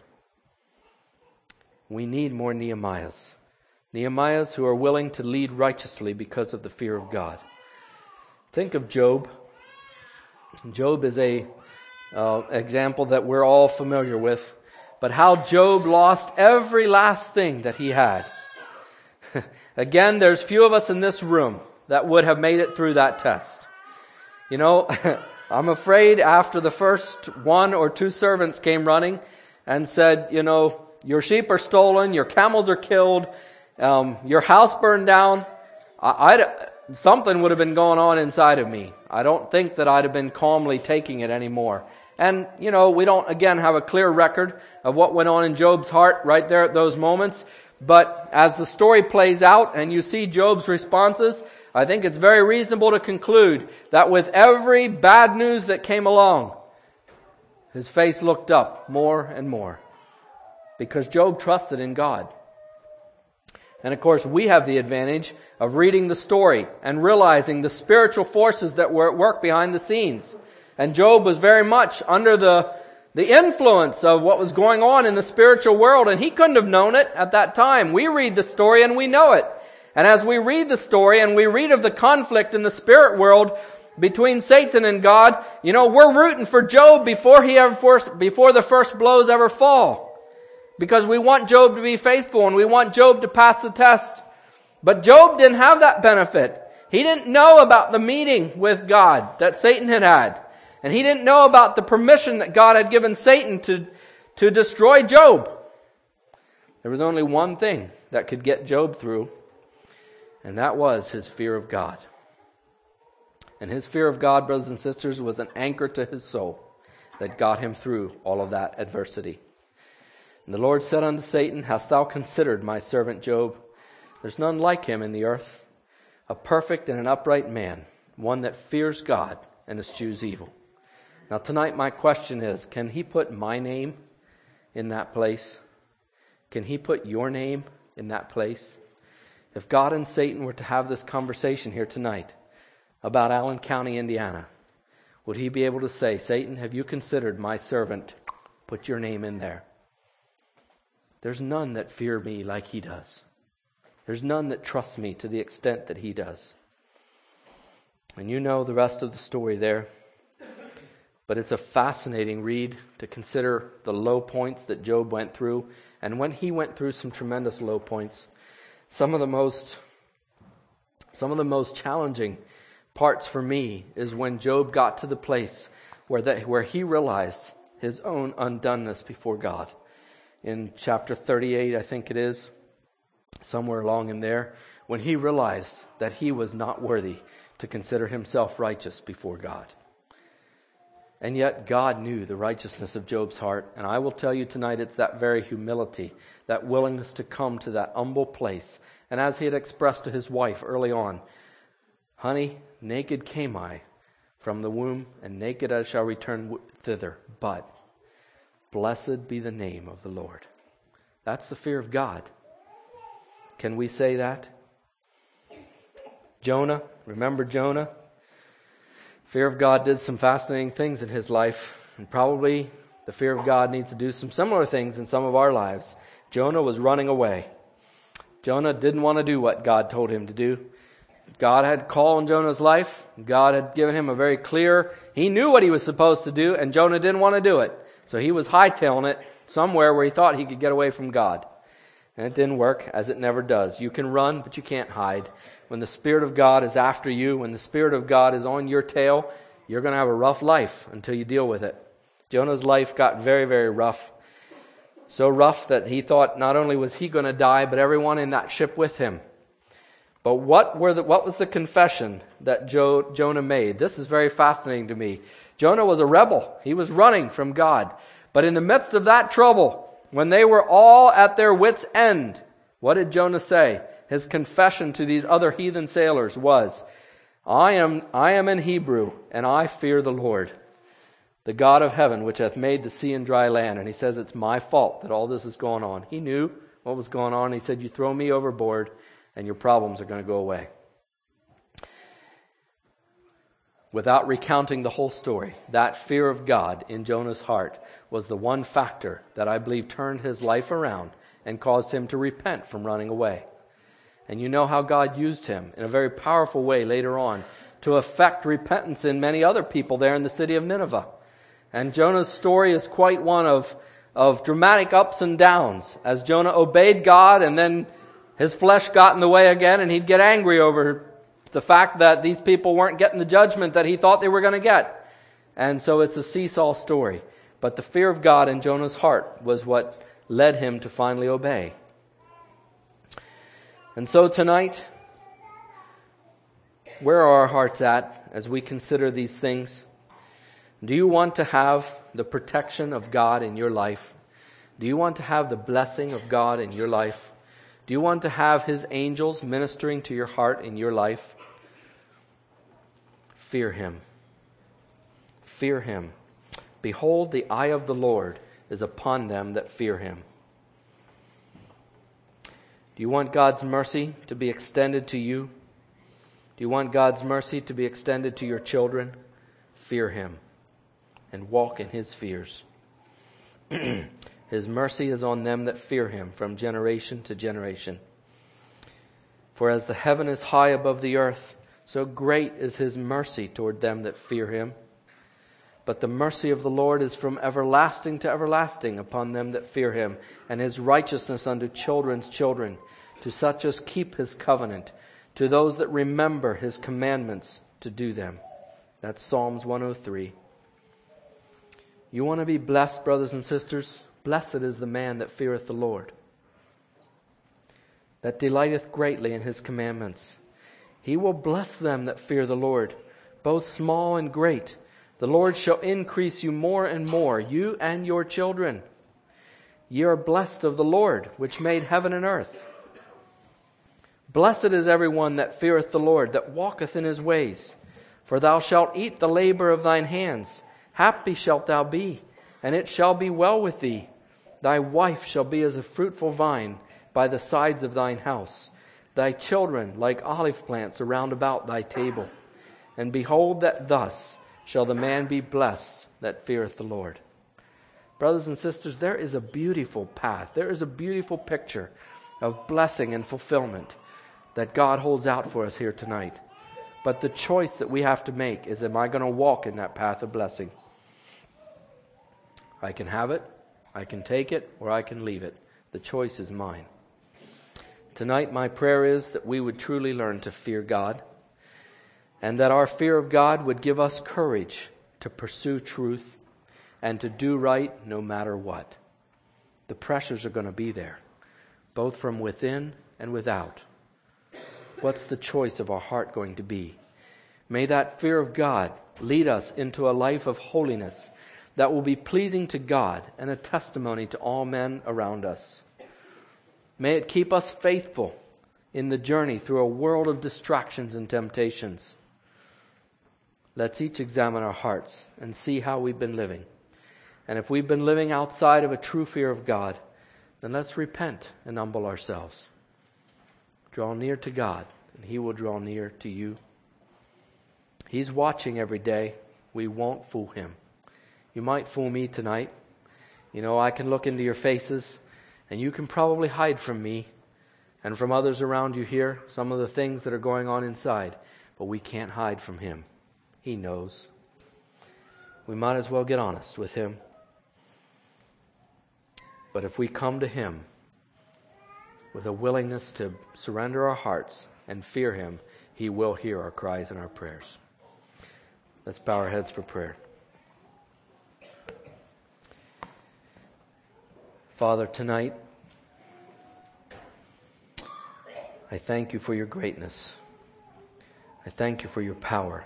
We need more Nehemiahs. Nehemiahs who are willing to lead righteously because of the fear of God. Think of Job. Job is a Uh, example that we're all familiar with, but how Job lost every last thing that he had. Again, there's few of us in this room that would have made it through that test. You know, I'm afraid after the first one or two servants came running and said, you know, your sheep are stolen, your camels are killed, um, your house burned down, I, I'd, something would have been going on inside of me. I don't think that I'd have been calmly taking it anymore. And, you know, we don't, again, have a clear record of what went on in Job's heart right there at those moments. But as the story plays out and you see Job's responses, I think it's very reasonable to conclude that with every bad news that came along, His face looked up more and more because Job trusted in God. And of course, we have the advantage of reading the story and realizing the spiritual forces that were at work behind the scenes. And Job was very much under the, the influence of what was going on in the spiritual world, and he couldn't have known it at that time. We read the story and we know it. And as we read the story and we read of the conflict in the spirit world between Satan and God, you know, we're rooting for Job before he ever first, before the first blows ever fall. Because we want Job to be faithful and we want Job to pass the test. But Job didn't have that benefit. He didn't know about the meeting with God that Satan had had. And he didn't know about the permission that God had given Satan to, to destroy Job. There was only one thing that could get Job through, and that was his fear of God. And his fear of God, brothers and sisters, was an anchor to his soul that got him through all of that adversity. And the Lord said unto Satan, Hast thou considered my servant Job? There's none like him in the earth, a perfect and an upright man, one that fears God and eschews evil. Now tonight my question is, can he put my name in that place? Can he put your name in that place? If God and Satan were to have this conversation here tonight about Allen County, Indiana, would he be able to say, Satan, have you considered my servant? Put your name in there. There's none that fear me like he does. There's none that trust me to the extent that he does. And you know the rest of the story there. But it's a fascinating read to consider the low points that Job went through. And when he went through some tremendous low points, some of the most, some of the most challenging parts for me is when Job got to the place where that, where he realized his own undoneness before God. In chapter thirty-eight, I think it is, somewhere along in there, when he realized that he was not worthy to consider himself righteous before God. And yet God knew the righteousness of Job's heart. And I will tell you tonight, it's that very humility, that willingness to come to that humble place. And as he had expressed to his wife early on, honey, naked came I from the womb, and naked I shall return thither. But blessed be the name of the Lord. That's the fear of God. Can we say that? Jonah, remember Jonah? Fear of God did some fascinating things in his life, and probably the fear of God needs to do some similar things in some of our lives. Jonah was running away. Jonah didn't want to do what God told him to do. God had a call in Jonah's life. God had given him a very clear, he knew what he was supposed to do, and Jonah didn't want to do it. So he was hightailing it somewhere where he thought he could get away from God. And it didn't work, as it never does. You can run, but you can't hide. When the Spirit of God is after you, when the Spirit of God is on your tail, you're going to have a rough life until you deal with it. Jonah's life got very, very rough. So rough that he thought not only was he going to die, but everyone in that ship with him. But what were the, what was the confession that Jo, Jonah made? This is very fascinating to me. Jonah was a rebel. He was running from God. But in the midst of that trouble, when they were all at their wits' end, what did Jonah say? His confession to these other heathen sailors was, I am, I am in Hebrew, and I fear the Lord, the God of heaven, which hath made the sea and dry land. And he says, it's my fault that all this is going on. He knew what was going on. He said, you throw me overboard, and your problems are going to go away. Without recounting the whole story, that fear of God in Jonah's heart was the one factor that I believe turned his life around and caused him to repent from running away. And you know how God used him in a very powerful way later on to effect repentance in many other people there in the city of Nineveh. And Jonah's story is quite one of, of dramatic ups and downs, as Jonah obeyed God and then his flesh got in the way again, and he'd get angry over the fact that these people weren't getting the judgment that he thought they were going to get. And so it's a seesaw story. But the fear of God in Jonah's heart was what led him to finally obey. And so tonight, where are our hearts at as we consider these things? Do you want to have the protection of God in your life? Do you want to have the blessing of God in your life? Do you want to have His angels ministering to your heart in your life? Fear Him. Fear Him. Behold, the eye of the Lord is upon them that fear him. Do you want God's mercy to be extended to you? Do you want God's mercy to be extended to your children? Fear him and walk in his fears. His mercy is on them that fear him from generation to generation. For as the heaven is high above the earth, so great is his mercy toward them that fear him. But the mercy of the Lord is from everlasting to everlasting upon them that fear him, and his righteousness unto children's children, to such as keep his covenant, to those that remember his commandments to do them. That's Psalms one oh three. You want to be blessed, brothers and sisters? Blessed is the man that feareth the Lord, that delighteth greatly in his commandments. He will bless them that fear the Lord, both small and great. The Lord shall increase you more and more, you and your children. Ye are blessed of the Lord, which made heaven and earth. Blessed is every one that feareth the Lord, that walketh in his ways. For thou shalt eat the labor of thine hands. Happy shalt thou be, and it shall be well with thee. Thy wife shall be as a fruitful vine by the sides of thine house. Thy children like olive plants around about thy table. And behold, that thus shall the man be blessed that feareth the Lord. Brothers and sisters, there is a beautiful path. There is a beautiful picture of blessing and fulfillment that God holds out for us here tonight. But the choice that we have to make is, am I going to walk in that path of blessing? I can have it, I can take it, or I can leave it. The choice is mine. Tonight, my prayer is that we would truly learn to fear God, and that our fear of God would give us courage to pursue truth and to do right no matter what. The pressures are going to be there, both from within and without. What's the choice of our heart going to be? May that fear of God lead us into a life of holiness that will be pleasing to God and a testimony to all men around us. May it keep us faithful in the journey through a world of distractions and temptations. Let's each examine our hearts and see how we've been living. And if we've been living outside of a true fear of God, then let's repent and humble ourselves. Draw near to God, and he will draw near to you. He's watching every day. We won't fool him. You might fool me tonight. You know, I can look into your faces, and you can probably hide from me and from others around you here some of the things that are going on inside. But we can't hide from him. He knows. We might as well get honest with him. But if we come to him with a willingness to surrender our hearts and fear him, he will hear our cries and our prayers. Let's bow our heads for prayer. Father, tonight, I thank you for your greatness. I thank you for your power.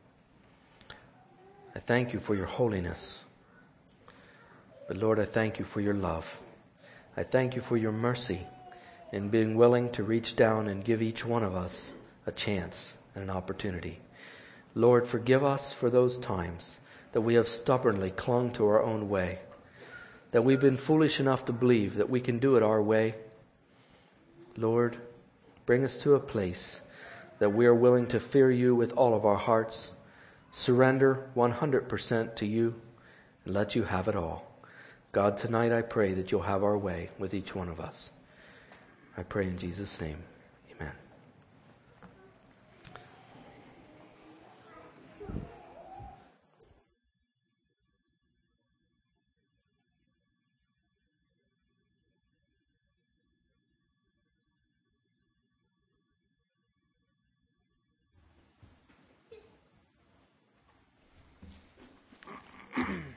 I thank you for your holiness. But Lord, I thank you for your love. I thank you for your mercy in being willing to reach down and give each one of us a chance and an opportunity. Lord, forgive us for those times that we have stubbornly clung to our own way, that we've been foolish enough to believe that we can do it our way. Lord, bring us to a place that we are willing to fear you with all of our hearts, surrender one hundred percent to you, and let you have it all. God, tonight I pray that you'll have our way with each one of us. I pray in Jesus' name.